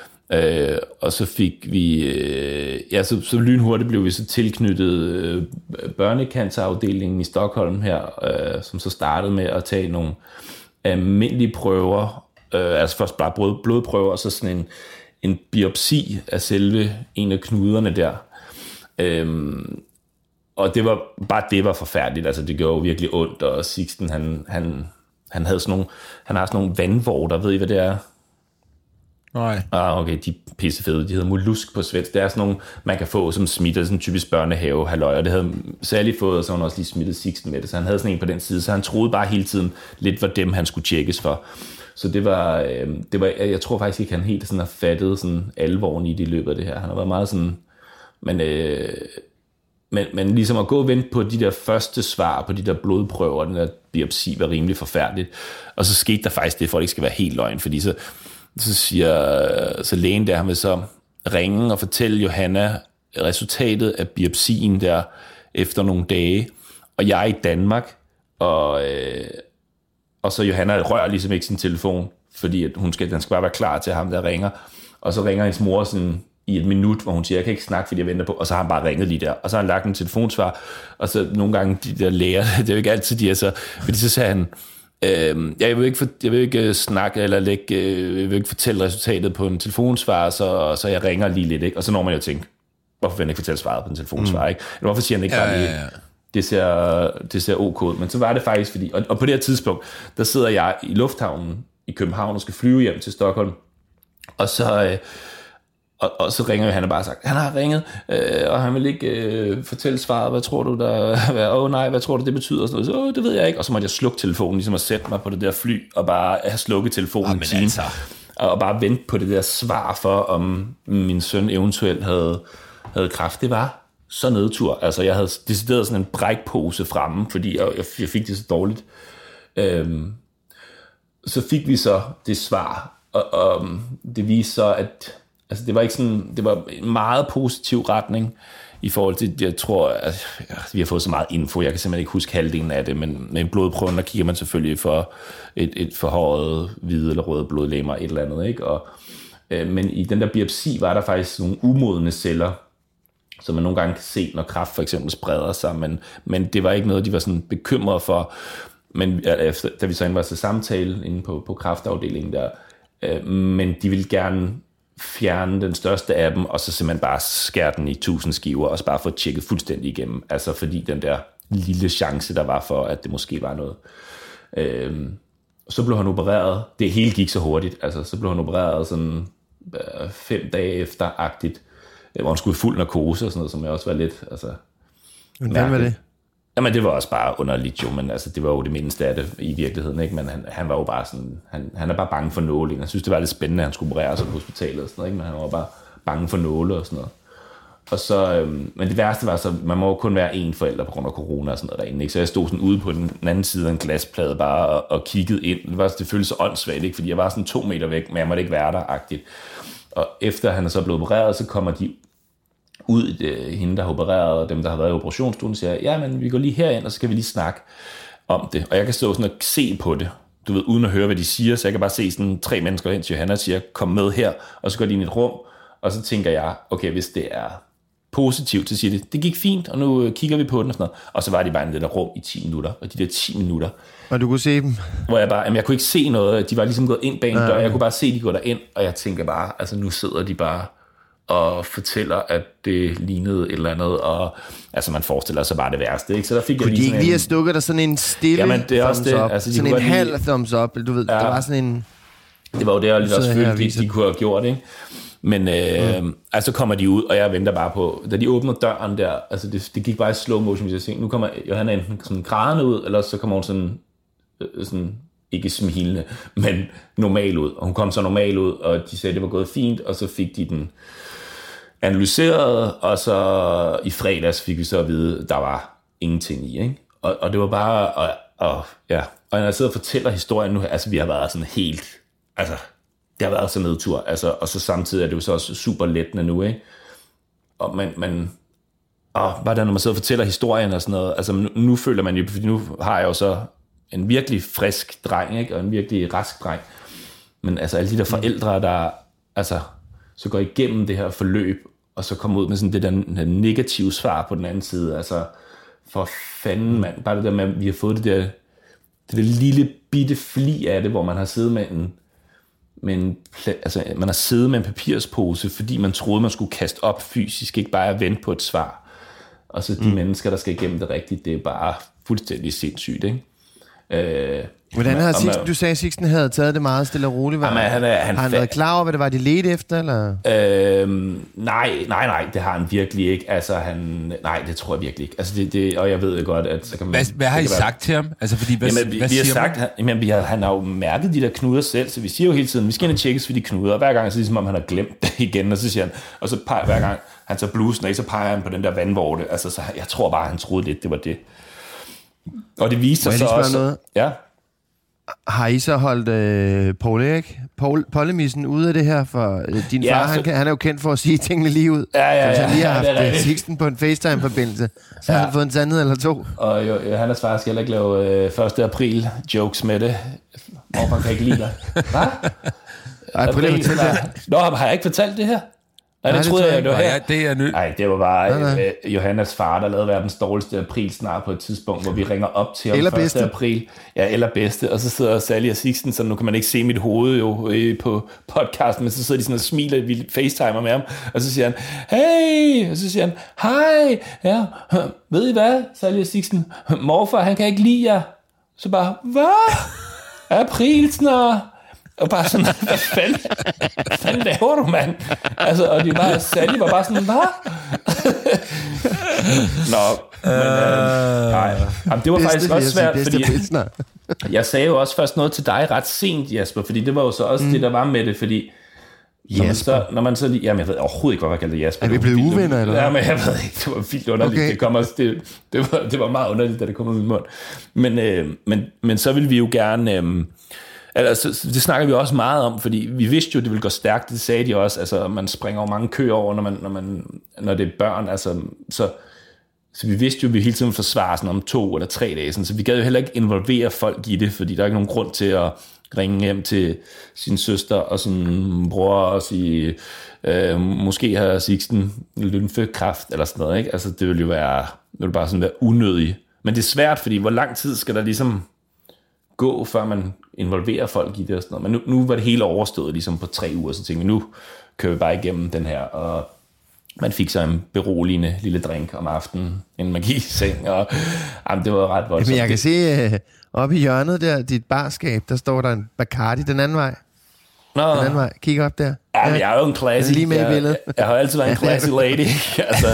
Øh, og så fik vi, øh, ja, så, så lynhurtigt blev vi så tilknyttet øh, børnecancerafdelingen i Stockholm her, øh, som så startede med at tage nogle almindelige prøver, øh, altså først bare blod, blodprøver, og så sådan en, en biopsi af selve en af knuderne der. Øhm, og det var, bare det var forfærdeligt, altså det gjorde jo virkelig ondt, og Sixten, han, han, han havde sådan nogle, han har sådan nogle vandvorter, ved I hvad det er? Nej. Ah, okay, de er pissefede. De hedder mollusk på svensk. Det er sådan nogle, man kan få som smitter, sådan en typisk børnehave, halløj, og det havde Sally fået, og så han også lige smittet Sixten med det, så han havde sådan en på den side, så han troede bare hele tiden lidt, var dem, han skulle tjekkes for. Så det var, øh, det var, jeg tror faktisk ikke, han helt sådan har fattet sådan alvoren i det i løbet af det her. Han har været meget sådan, men, øh, men, men ligesom at gå og vente på de der første svar, på de der blodprøver, den der biopsi var rimelig forfærdeligt, og så skete der faktisk det, for at det ikke skal være helt løgn, fordi så Så siger så lægen der, han vil så ringe og fortælle Johanna resultatet af biopsien der efter nogle dage, og jeg er i Danmark, og, øh, og så Johanna rører ligesom ikke sin telefon, fordi at hun skal, den skal bare være klar til ham, der ringer, og så ringer hendes mor sådan i et minut, hvor hun siger, jeg kan ikke snakke, fordi jeg venter på, og så har han bare ringet lige der, og så har han lagt en telefonsvar, og så nogle gange de der læger, det er jo ikke altid de er så, fordi så sagde han, Øh, jeg vil ikke, for, jeg vil ikke snakke eller lægge, øh, jeg vil ikke fortælle resultatet på en telefonsvar, så, så jeg ringer lige lidt, ikke? Og så når man jo tænke, hvorfor vil han ikke fortælle svaret på en telefonsvar, mm. ikke? Eller hvorfor siger han ikke bare lige, ja, ja, ja. Det ser, det ser ok ud, men så var det faktisk fordi, og, og på det her tidspunkt, der sidder jeg i lufthavnen i København og skal flyve hjem til Stockholm, og så øh, Og, og så ringer han og bare sagt, han har ringet, øh, og han vil ikke øh, fortælle svaret, hvad tror du der, åh oh, nej, hvad tror du det betyder, og sådan noget, så, oh, det ved jeg ikke, og så måtte jeg slukke telefonen, ligesom at sætte mig på det der fly, og bare have slukket telefonen, oh, altså. og, og bare vente på det der svar for, om min søn eventuelt havde, havde kræft. Det var så nedtur, altså jeg havde decideret sådan en brækpose fremme, fordi jeg, jeg fik det så dårligt. Øhm, så fik vi så det svar, og, og det viste så, at altså det var ikke sådan, det var en meget positiv retning i forhold til, jeg tror, at vi har fået så meget info, jeg kan simpelthen ikke huske halvdelen af det, men med en blodprøve, der kigger man selvfølgelig for et, et forhøjet hvide eller røde blodlegemer, et eller andet, ikke? Og, øh, men i den der biopsi var der faktisk nogle umodne celler, som man nogle gange kan se, når kræft for eksempel spreder sig, men, men det var ikke noget, de var sådan bekymrede for, men efter, da vi så var til samtale inde på, på kræftafdelingen der, øh, men de ville gerne fjerne den største af dem, og så simpelthen bare skære den i tusind skiver, og så bare få tjekket fuldstændig igennem. Altså fordi den der lille chance, der var for, at det måske var noget. Øhm, så blev han opereret. Det hele gik så hurtigt. Altså, så blev han opereret sådan øh, fem dage efter-agtigt, hvor han skulle i fuld narkose og sådan noget, som jeg også var lidt... Altså, men hvad var det? Jamen, det var også bare underligt jo, men altså, det var jo det mindste af det i virkeligheden, ikke? Men han, han var jo bare sådan, han, han er bare bange for nåle. Jeg synes, det var lidt spændende, at han skulle operere sig på hospitalet og sådan noget, ikke? Men han var bare bange for nåle og sådan noget. Og så, øhm, men det værste var så, man må jo kun være én forælder på grund af corona og sådan noget derinde, ikke? Så jeg stod sådan ude på den anden side af en glasplade bare og, og kiggede ind. Det, var, det føltes så åndssvagt, ikke? Fordi jeg var sådan to meter væk, men jeg måtte ikke være der-agtigt. Og efter han er så blevet opereret, så kommer de ud, øh, hende der har opereret, og dem der har været i operationsstuen, siger, ja, men vi går lige herind, og så kan vi lige snakke om det. Og jeg kan stå sådan og se på det, du ved, uden at høre, hvad de siger, så jeg kan bare se sådan tre mennesker hen til Johanna og siger, kom med her, og så går de ind i et rum, og så tænker jeg, okay, hvis det er positivt, så siger det, det gik fint, og nu kigger vi på den og sådan noget. Og så var de bare i det der rum i ti minutter, og de der ti minutter. Og du kunne se dem? Hvor jeg bare, jamen jeg kunne ikke se noget, de var ligesom gået ind bag en dør, jeg kunne bare se, de går derind, og jeg tænker bare, altså nu sidder de bare og fortæller, at det lignede et eller andet, og altså man forestiller sig bare det værste, ikke? Så der fik kunne jeg lige de ikke lige have stukket der sådan en stille jamen, det er også thumbs det. up, Altså, sådan en halv lige... thumbs up, du ved, ja. Der var sådan en... Det var jo det, jeg lige også følte, de, de kunne have gjort, ikke? Men øh, mm. altså kommer de ud, og jeg venter bare på, da de åbner døren der, altså det, det gik bare i slow motion, hvis jeg tænkte, nu kommer Johanna enten sådan grædende ud, eller så kommer hun sådan, øh, sådan ikke smilende, men normal ud, og hun kom så normal ud, og de sagde, det var gået fint, og så fik de den analyseret, og så i fredags fik vi så at vide, der var ingenting i, ikke? Og, og det var bare, og, og ja, og når jeg sidder og fortæller historien nu, altså vi har været sådan helt, altså det har været så nedtur, altså, og så samtidig er det jo så også super lettende nu, ikke? Og man, man og bare der, når man sidder og fortæller historien og sådan noget, altså nu, nu føler man jo, fordi nu har jeg jo så en virkelig frisk dreng, ikke? Og en virkelig rask dreng, men altså alle de der forældre, der altså så går igennem det her forløb, og så kommer ud med sådan det der negative svar på den anden side, altså for fanden mand, bare det der med, at vi har fået det der, det der lille bitte fli af det, hvor man har siddet med en Men altså, man har siddet med en papirspose, fordi man troede, man skulle kaste op fysisk, ikke bare at vente på et svar. Og så de mm. mennesker, der skal igennem det rigtigt, det er bare fuldstændig sindssygt, ikke? Øh, Hvordan har Sixten, du sagde, at Sixten havde taget det meget stille og roligt? Var, jamen, han, er, han, har han været klar over, hvad det var, de ledte efter? Eller? Øhm, nej, nej, nej, det har han virkelig ikke. Altså, han, nej, det tror jeg virkelig ikke. Altså, det, det, og jeg ved godt, at... Så kan man, hvad, hvad har I være, sagt til ham? Altså, fordi, hvad, jamen, vi, hvad vi har siger sagt, han, jamen, vi har, han har jo mærket de der knuder selv, så vi siger jo hele tiden, vi skal ind og tjekkes for de knuder, og hver gang så er det som om, han har glemt det igen, og så siger han, og så peger hver gang, han tager blusen af, så peger han på den der vandvorte. Altså, så jeg tror bare, han troede lidt, det var det. Og det viste sig så også... Noget? Ja. Har I så holdt øh, Paul Erik, Paul, Pollemissen ude af det her? For øh, din ja, far, så... han, kan, han er jo kendt for at sige tingene lige ud. Ja, ja, ja. Så han lige har ja, haft ja, ja, Sixten på en FaceTime-forbindelse. Så ja. har han fået en sandhed eller to. Og jo, Johannes far skal heller ikke lave øh, første april jokes med det. Hvorfor han kan ikke lide dig? Hvad? Ej, prøv lige at fortælle det. Nå, har jeg ikke fortalt det her? Nej, det, det troede jeg, det var her. Ja, det er nyt. Nej, det var bare nej, nej. Øh, Johannes far, der lavede verdens dårligste april snart på et tidspunkt, hvor vi ringer op til ham første april. Ja, eller bedste. Og så sidder Sally og Sixten, så nu kan man ikke se mit hoved jo øh, på podcasten, men så sidder de sådan og smiler, vi facetimer med ham. Og så siger han, hey! Og så siger han, hej! Ja, ved I hvad, Sally og Sixten? Morfar, han kan ikke lide jer. Så bare, hvad? April snart! Og bare sådan, hvad fanden, hvad fanden laver du, mand? Altså, og de bare, Sally var bare sådan, hvad? Nå, men øh, nej. Jamen, det var bedste, faktisk også svært, fordi jeg sagde jo også først noget til dig ret sent, Jasper, fordi det var jo så også mm. det, der var med det, fordi når man, så, når man så, jamen jeg ved overhovedet ikke, hvad jeg kalder Jasper. Er vi blevet uvenner, eller? Ja, men jeg ved ikke, det var vildt underligt. Okay. Det, kom også, det, det, var, det var meget underligt, da det kom ud af min mund. Men, øh, men, men så ville vi jo gerne... Øh, Altså, det snakker vi også meget om, fordi vi vidste jo, det ville gå stærkt, det sagde de også, altså man springer over mange køer over, når, man, når, man, når det er børn, altså, så, så vi vidste jo, at vi hele tiden forsvarer sådan om to eller tre dage, sådan, så vi gad jo heller ikke involvere folk i det, fordi der er ikke nogen grund til at ringe hjem til sin søster og sin bror og sige, øh, måske har Sixten lymfekræft eller sådan noget, ikke? Altså det ville jo være, det ville bare sådan være unødigt, men det er svært, fordi hvor lang tid skal der ligesom gå, før man involverer folk i det og sådan noget. Men nu, nu var det hele overstået ligesom på tre uger, så tænkte vi, nu kører vi bare igennem den her, og man fik så en beroligende lille drink om aftenen, en magi-seng, og jamen, det var ret voldsomt. Men jeg kan se uh, oppe i hjørnet der, dit barskab, der står der en Bacardi den anden vej. Nå. Den anden vej. Kig op der. Ja, men jeg er jo en classy. Lige med i billedet. Jeg, jeg har altid været en classy lady. Altså,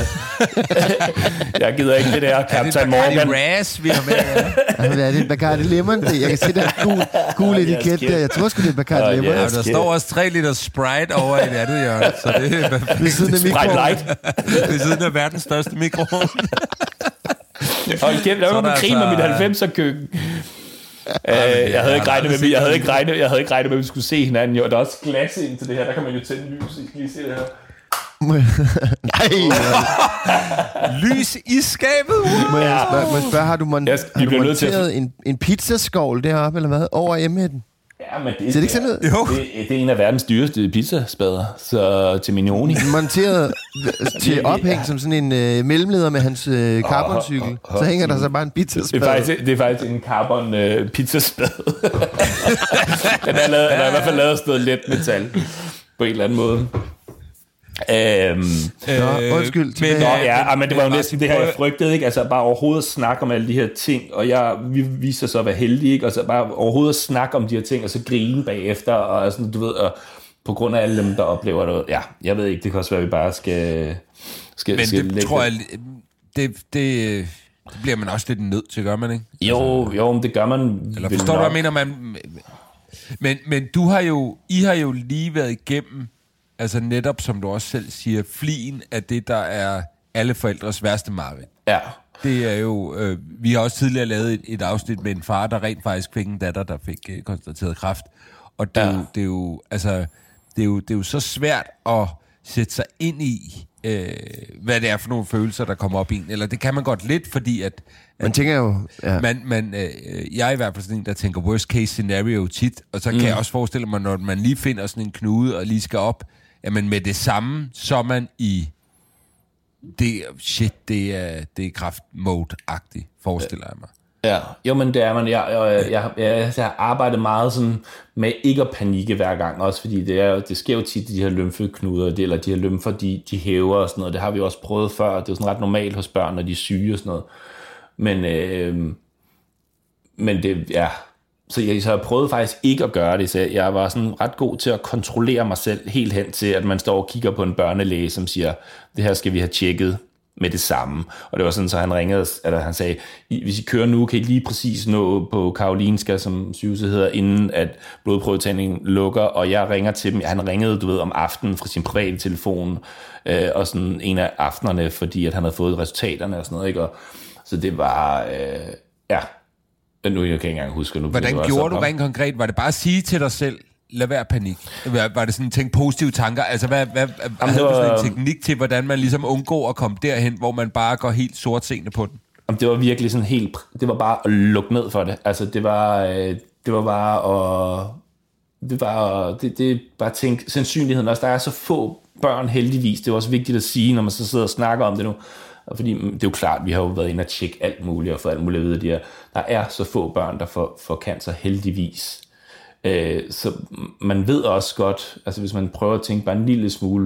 jeg gider ikke det der Captain Morgan. Er det Bacardi Ras, vi har med? Ja. Ja, det er Bacardi Lemon. Jeg kan se der gul, gul etiket der. Jeg tror sgu, det er Bacardi oh, Lemon. Ja, der står også tre liter Sprite over i det andet hjørne. Så det er ved siden af Sprite Light. Ved siden af verdens største mikroovn. Hold kæft, der var en krig med mit halvfemser køkken. Uh, jeg havde ikke regnet med, jeg havde ikke regnet, jeg havde ikke regnet med, at vi skulle se hinanden. Jo, der er også glas ind til det her. Der kan man jo tænde lys. I kan lige se det her. Nej. Lys i skabet. Må jeg spørge, må jeg spørge har du, mon- jeg, har du monteret at... en, en pizzaskovl deroppe, eller hvad? Over M-hætten? Ja, men det, det, det, ikke sådan ud? Det, det er en af verdens dyreste pizzaspader, så til Minioni. Monteret til ophæng som sådan en øh, mellemleder med hans øh, carboncykel. Oh, oh, oh, så hænger der så bare en pizzaspader. Det er faktisk, det er faktisk en carbon øh, pizzaspader. den, er lavet, den er i hvert fald lavet af sådan noget let metal på en eller anden måde. Øhm, Nå, undskyld. Men, nå, ja, men det var jo næsten det her, jeg frygtede, ikke? Altså bare overhovedet at snakke om alle de her ting, og jeg, vi viser så at være heldige, ikke? Og så bare overhovedet at snakke om de her ting, og så grine bagefter, og sådan, du ved, og på grund af alle dem, der oplever det. Ja, jeg ved ikke, det kan også være, at vi bare skal... skal men skal det lægge tror jeg, det, det, det bliver man også lidt nødt til, gør man ikke? Jo, altså, jo, men det gør man... Eller forstår du, hvad jeg mener? Man, men, men du har jo, I har jo lige været igennem, altså netop, som du også selv siger, flien af det, der er alle forældres værste mareridt. Ja. Det er jo... Øh, vi har også tidligere lavet et, et afsnit med en far, der rent faktisk fik en datter, der fik øh, konstateret kræft. Og det, ja. er jo, det, er jo, altså, det, er jo, det er jo så svært at sætte sig ind i, øh, hvad det er for nogle følelser, der kommer op i en. Eller det kan man godt lidt, fordi at... at man tænker jo... Ja. Man, man, øh, jeg er i hvert fald sådan en, der tænker worst case scenario tit. Og så mm. kan jeg også forestille mig, når man lige finder sådan en knude og lige skal op, jamen med det samme, så er man i det, shit, det er, det er kraft-mode-agtigt, forestiller jeg mig. Ja, jo, men det er man. Jeg, jeg, jeg, jeg, jeg har arbejdet meget sådan med ikke at panikke hver gang, også fordi det, er, det sker jo tit, de her lymfeknuder, eller de her lymfer, de, de hæver og sådan noget. Det har vi også prøvet før. Det er jo sådan ret normalt hos børn, når de er syge og sådan noget. Men, øh, men det, ja... Så jeg, så jeg prøvede faktisk ikke at gøre det, så jeg var sådan ret god til at kontrollere mig selv helt hen til, at man står og kigger på en børnelæge, som siger, det her skal vi have tjekket med det samme. Og det var sådan, så han ringede, eller han sagde, hvis I kører nu, kan I lige præcis nå på Karolinska, som sygehuset hedder, inden at blodprøvetagningen lukker, og jeg ringer til dem. Han ringede, du ved, om aftenen fra sin private telefon, øh, og sådan en af aftenerne, fordi at han havde fået resultaterne og sådan noget, ikke? Og, så det var, øh, ja... Nu kan jeg ikke engang huske. Nu Hvordan det gjorde du rent konkret? Var det bare at sige til dig selv, lad være panik? Var, var det sådan, tænk positive tanker? Altså, hvad, hvad, Jamen, havde var, du sådan en teknik til, hvordan man ligesom undgår at komme derhen, hvor man bare går helt sortseende på den? Jamen, det var virkelig sådan helt... Det var bare at lukke ned for det. Altså, det var, det var bare at... Det var det, det bare at tænke sandsynligheden også. Der er så få børn heldigvis. Det er også vigtigt at sige, når man så sidder og snakker om det nu. Fordi det er jo klart, vi har jo været inde og tjekke alt muligt og fået alt muligt at vide. De her. Der er så få børn, der får, får cancer heldigvis. Øh, så man ved også godt, altså hvis man prøver at tænke bare en lille smule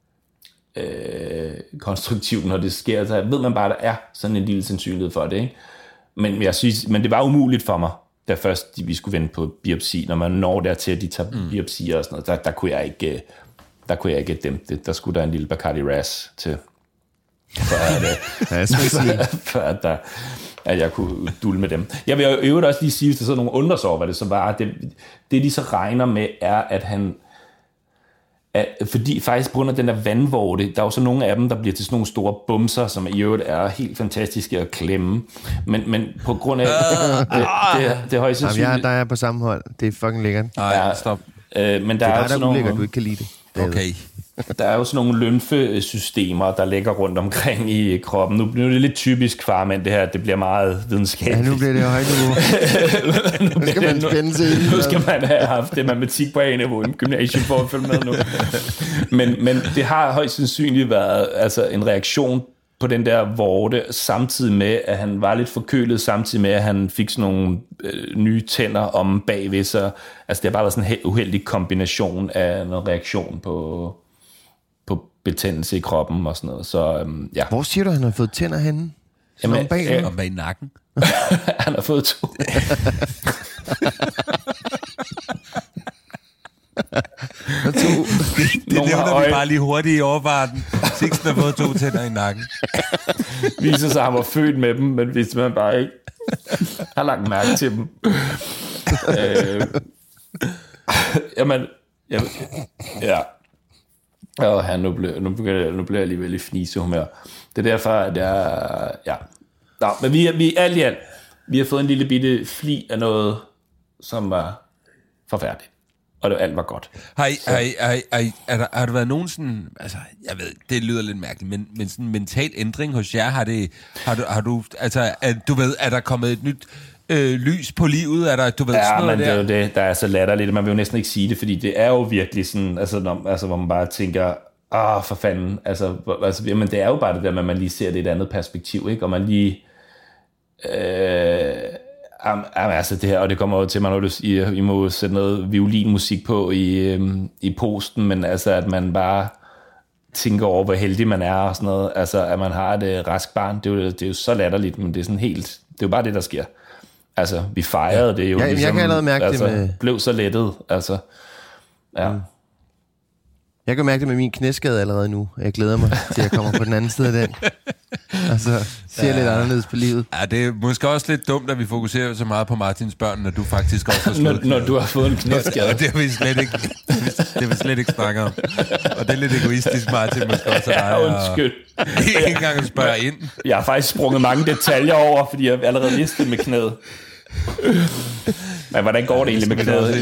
øh, konstruktivt, når det sker, så ved man bare, at der er sådan en lille sandsynlighed for det. Ikke? Men, jeg synes, men det var umuligt for mig, da først vi skulle vente på biopsi. Når man når dertil, at de tager mm. biopsier og sådan noget, der, der kunne jeg ikke, der kunne jeg ikke dæmpe det. Der skulle der en lille Bacardi Ras til. For at, ja, for at, der, at jeg kunne dulme med dem. Jeg vil jo øvrigt også lige sige, hvis der så nogen undrer sig over, hvad det så var, det, det de så regner med, er, at han, at, fordi faktisk på grund af den der vandvorte, der er jo så nogle af dem, der bliver til sådan nogle store bumser, som i øvrigt er helt fantastiske at klemme, men, men på grund af, det, det, det, det er højst sandsynligt. Jamen, jeg, der er på samme hold, det er fucking lækkert. Nej, stop. Øh, men der det er er, bare, der er ulækkert, du ikke kan lide det. Okay. Der er jo sådan nogle lymfesystemer, der ligger rundt omkring i kroppen. Nu, nu er det lidt typisk, farmand, det her. Det bliver meget videnskabeligt. Ja, nu bliver det jo højt niveau. Nu skal man spænde sig. Nu skal man have haft det matematik på A-niveau i gymnasium for at følge med nu. Men, men det har højst sandsynligt været altså, en reaktion på den der vorte, samtidig med, at han var lidt forkølet, samtidig med, at han fik sådan nogle øh, nye tænder om bagved sig. Altså, det har bare været sådan en uheldig kombination af en reaktion på... på betændelse i kroppen og sådan noget. Så, øhm, ja. Hvor siger du, han har fået tænder henne? Jamen, bag øh, og bag nakken. Han har fået to. to. Det, det nævner vi bare lige hurtigt i overfarten. Sixten har fået to tænder i nakken. Viser sig, at han var født med dem, men vidste man bare ikke. Har lagt mærke til dem. øh, jamen, jamen, ja. Og her, nu bliver, nu bliver, nu bliver jeg alligevel i fnisehumør. Det er derfor, at jeg... Ja. Nå, men vi, vi alt i alt, vi har fået en lille bitte fli af noget, som var forfærdeligt. Og det, alt var godt. Har, I, har, I, har, I, har, I, er der, har der været nogen sådan... Altså, jeg ved, det lyder lidt mærkeligt, men, men sådan en mental ændring hos jer, har det... Har du, har du altså, er, du ved, er der kommet et nyt... Øh, lys på livet, er der, du ved, ja, sådan noget men der? det er jo det, der er så latterligt, man vil jo næsten ikke sige det, fordi det er jo virkelig sådan, altså, når, altså hvor man bare tænker, ah, for fanden, altså, altså jamen, det er jo bare det der med, at man lige ser det i et andet perspektiv, ikke, og man lige, øh, altså det her, og det kommer jo til mig, når du, I, I må sætte noget violinmusik på i, øh, i posten, men altså, at man bare tænker over, hvor heldig man er, og sådan noget, altså, at man har et øh, rask barn, det er, jo, det er jo så latterligt, men det er sådan helt, det er jo bare det, der sker. Altså, vi fejrede ja. det jo. Ja, ligesom, jeg kan allerede mærke altså, det med... blev så lettet, altså. Ja. Mm. Jeg kan mærke det med min knæskade allerede nu. Jeg glæder mig til, at jeg kommer på den anden side af den. Altså, ser ja. lidt anderledes på livet. Ja, det er måske også lidt dumt, at vi fokuserer så meget på Martins børn, når du faktisk også har slået. når, når du har fået en knæskade. det har vi slet ikke, det har vi slet ikke snakket om. Og det er lidt egoistisk, Martin, måske også af dig. Ja, undskyld. Og ikke engang at spørge ind. Jeg har faktisk sprunget mange detaljer over, fordi jeg allerede vidste det med knæet. Men hvordan går det egentlig med knæet?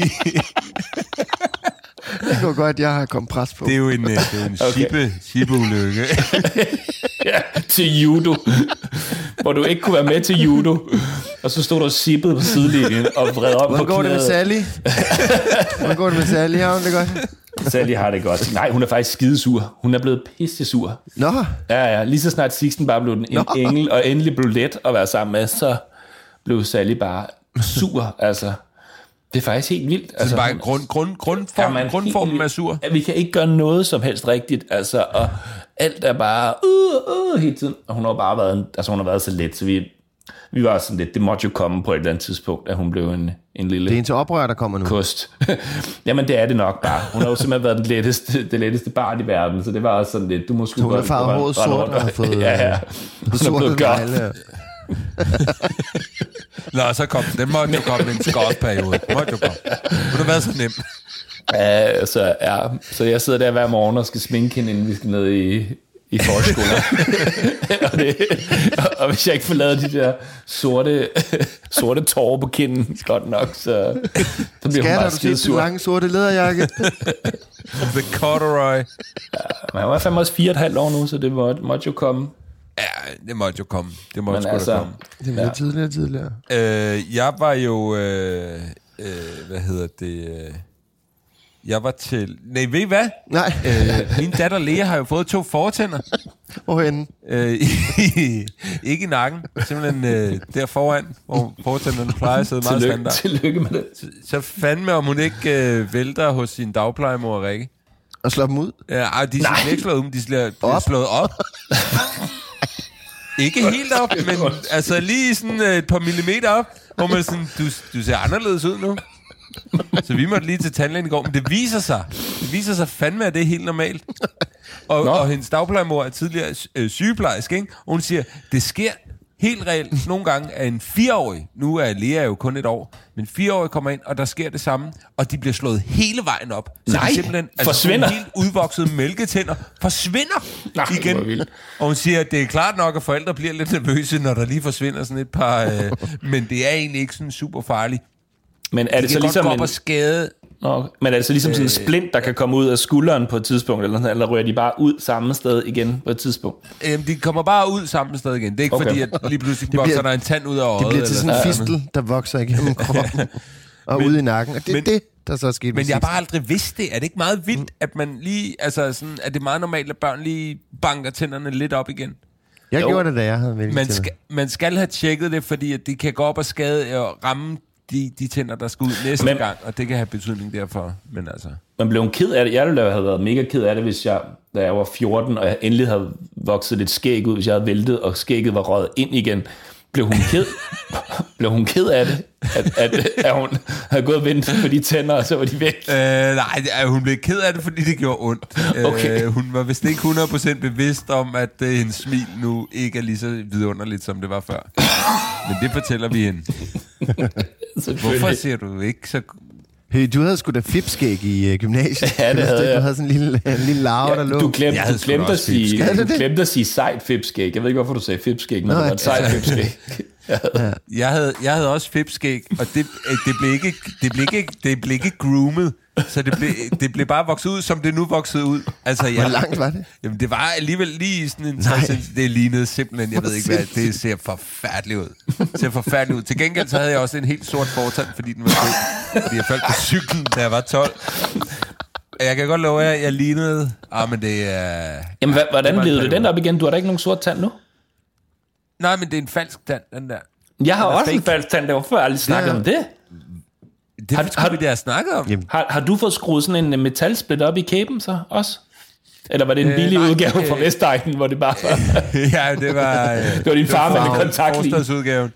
Det går godt, jeg har kommet pres på. Det er jo en, det er jo en okay. shippe, shippe-ulykke. Ja, til judo. Hvor du ikke kunne være med til judo. Og så stod du og sippede på sidelinjen og vred op Hvordan på knæet. går det med Sally? Hvordan går det med Sally? Har hun det godt? Sally har det godt. Nej, hun er faktisk skidesur. Hun er blevet pissesur. Nå. Ja, ja. Lige så snart Sixten bare blev en Nå. engel, og endelig blev let at være sammen med, så blev Sally bare sur, altså. Det er faktisk helt vildt. Altså, så bare grund, grund, grundform, ja, grundformen er sur. Vi kan ikke gøre noget som helst rigtigt, altså, og alt er bare uh, uh, hele tiden. Og hun har bare været, altså hun har været så let, så vi, Vi var sådan lidt, det måtte jo komme på et eller andet tidspunkt, at hun blev en, en lille... Det er en til oprør, der kommer nu. Kost. Jamen, det er det nok bare. Hun har jo simpelthen været den letteste, det letteste barn i verden, så det var også sådan lidt, du må sgu godt... Hun godt... har farvet håret sort og har fået... ja, ja. Hun er blevet godt. Nå, så kom den. Den måtte jo komme en skårsperiode. Måtte jo komme. Det har været så nemt. Ja, så, ja, så jeg sidder der hver morgen og skal sminke hende, inden vi skal ned i... i forskole. og, det, og hvis jeg ikke får lavet de der sorte, sorte tårer på kinden, godt nok, så, så bliver Skat, hun bare skide sur. Lange sorte læderjakke. The corduroy. Ja, men jeg var fandme også fire og et halvt år nu, så det måtte, måtte jo komme. Ja, det måtte jo komme. Det måtte sgu altså, da komme. Det var ja. tidligere, tidligere. Øh, jeg var jo... Øh, øh, hvad hedder det... Øh, Jeg var til... Nej, ved I hvad? Nej. Øh, min datter Lea har jo fået to fortænder. Hvorhenne? Øh, ikke i nakken. Simpelthen øh, der foran, hvor fortænderne plejer at sidde meget tillykke, standard. Tillykke med det. Så, så fandme, om hun ikke øh, vælter hos sin dagplejemor Rikke. Og slår dem ud? Ja, ej, de er ikke slået ud, de bliver op. slået op. Ikke helt op, men altså lige sådan et par millimeter op, hvor man sådan, du, du ser anderledes ud nu. Så vi måtte lige til tandlægen i går, men det viser sig, det viser sig fandme, at det er helt normalt. Og, og hendes dagplejemor er tidligere øh, sygeplejerske, ikke? Og hun siger, det sker helt reelt nogle gange, at en fireårig, nu er Lea jo kun et år, men fireårig kommer ind, og der sker det samme, og de bliver slået hele vejen op. Så Nej, de simpelthen, altså, forsvinder. helt udvoksede mælketænder forsvinder Nej, igen. Og hun siger, at det er klart nok, at forældre bliver lidt nervøse, når der lige forsvinder sådan et par, øh, men det er egentlig ikke sådan super farligt. Men er det, det så ligesom en... skade. Nå, men er det så ligesom sådan en splint, der kan komme ud af skulderen på et tidspunkt, eller, eller rører de bare ud samme sted igen på et tidspunkt? Øhm, de kommer bare ud samme sted igen. Det er ikke okay. Fordi, at lige pludselig det vokser bliver, der en tand ud af øjet. Det bliver til sådan en fistel, der vokser igennem kroppen og men, ud i nakken. Og det er det, der så er sket. Men jeg har bare aldrig vidst det. Er det ikke meget vildt, at man lige, altså sådan, at det er meget normalt, at børn lige banker tænderne lidt op igen? Jeg jo. gjorde det, da jeg havde mælketænder. Man skal, man skal have tjekket det, fordi at de kan gå op og skade og ramme de, de tænder, der skal ud næste men, gang, og det kan have betydning derfor, men altså... Man blev en ked af det. Jeg ville have været mega ked af det, hvis jeg, da jeg var fjorten, og jeg endelig havde vokset lidt skæg ud, hvis jeg havde væltet, og skægget var røget ind igen. Blev hun ked, blev hun ked af det, at, at, at hun havde gået og ventet på de tænder, og så var de væk? Øh, nej, hun blev ked af det, fordi det gjorde ondt. Okay. Øh, hun var vist ikke hundrede procent bevidst om, at uh, hendes smil nu ikke er lige så vidunderligt, som det var før. Men det fortæller vi hende. Hvorfor siger du ikke så... Hey, du havde sgu da flipskæg i uh, gymnasiet. Ja, det havde jeg. Du havde sådan en lille, en lille larve, ja, der lå. Du glemte, du glemte, at, sige, du glemte at sige sejt flipskæg. Jeg ved ikke, hvorfor du sagde flipskæg, når det var et sejt flipskæg. Ja. Jeg, havde, jeg havde også flipskæg, og det, det, blev ikke, det, blev ikke, det blev ikke groomet. Så det blev, det blev bare vokset ud, som det nu voksede ud. Altså, jeg, hvor langt var det? Jamen, det var alligevel lige sådan en tres centimeter. Det lignede simpelthen, jeg ved ikke hvad, det ser forfærdeligt ud. Det ser forfærdeligt ud. Til gengæld så havde jeg også en helt sort fortand, fordi den var død. Fordi jeg faldt på cyklen, da jeg var tolv. Jeg kan godt love jer, at jeg lignede... Ah, men det er... Jamen, hvordan blev det den op igen? Du har da ikke nogen sort tand nu? Nej, men det er en falsk tand, den der. Jeg har også fake. En falsk tand, det var før jeg aldrig snakket ja. om det. Det har, har vi der snakket om. Har, har du fået skruet sådan en metalsplit op i kæben så også? Eller var det en billig øh, udgave øh, fra Vestegnen, hvor det bare var... ja, det var... Øh, det var din far med en kontaktlinje. Forstadsudgaven.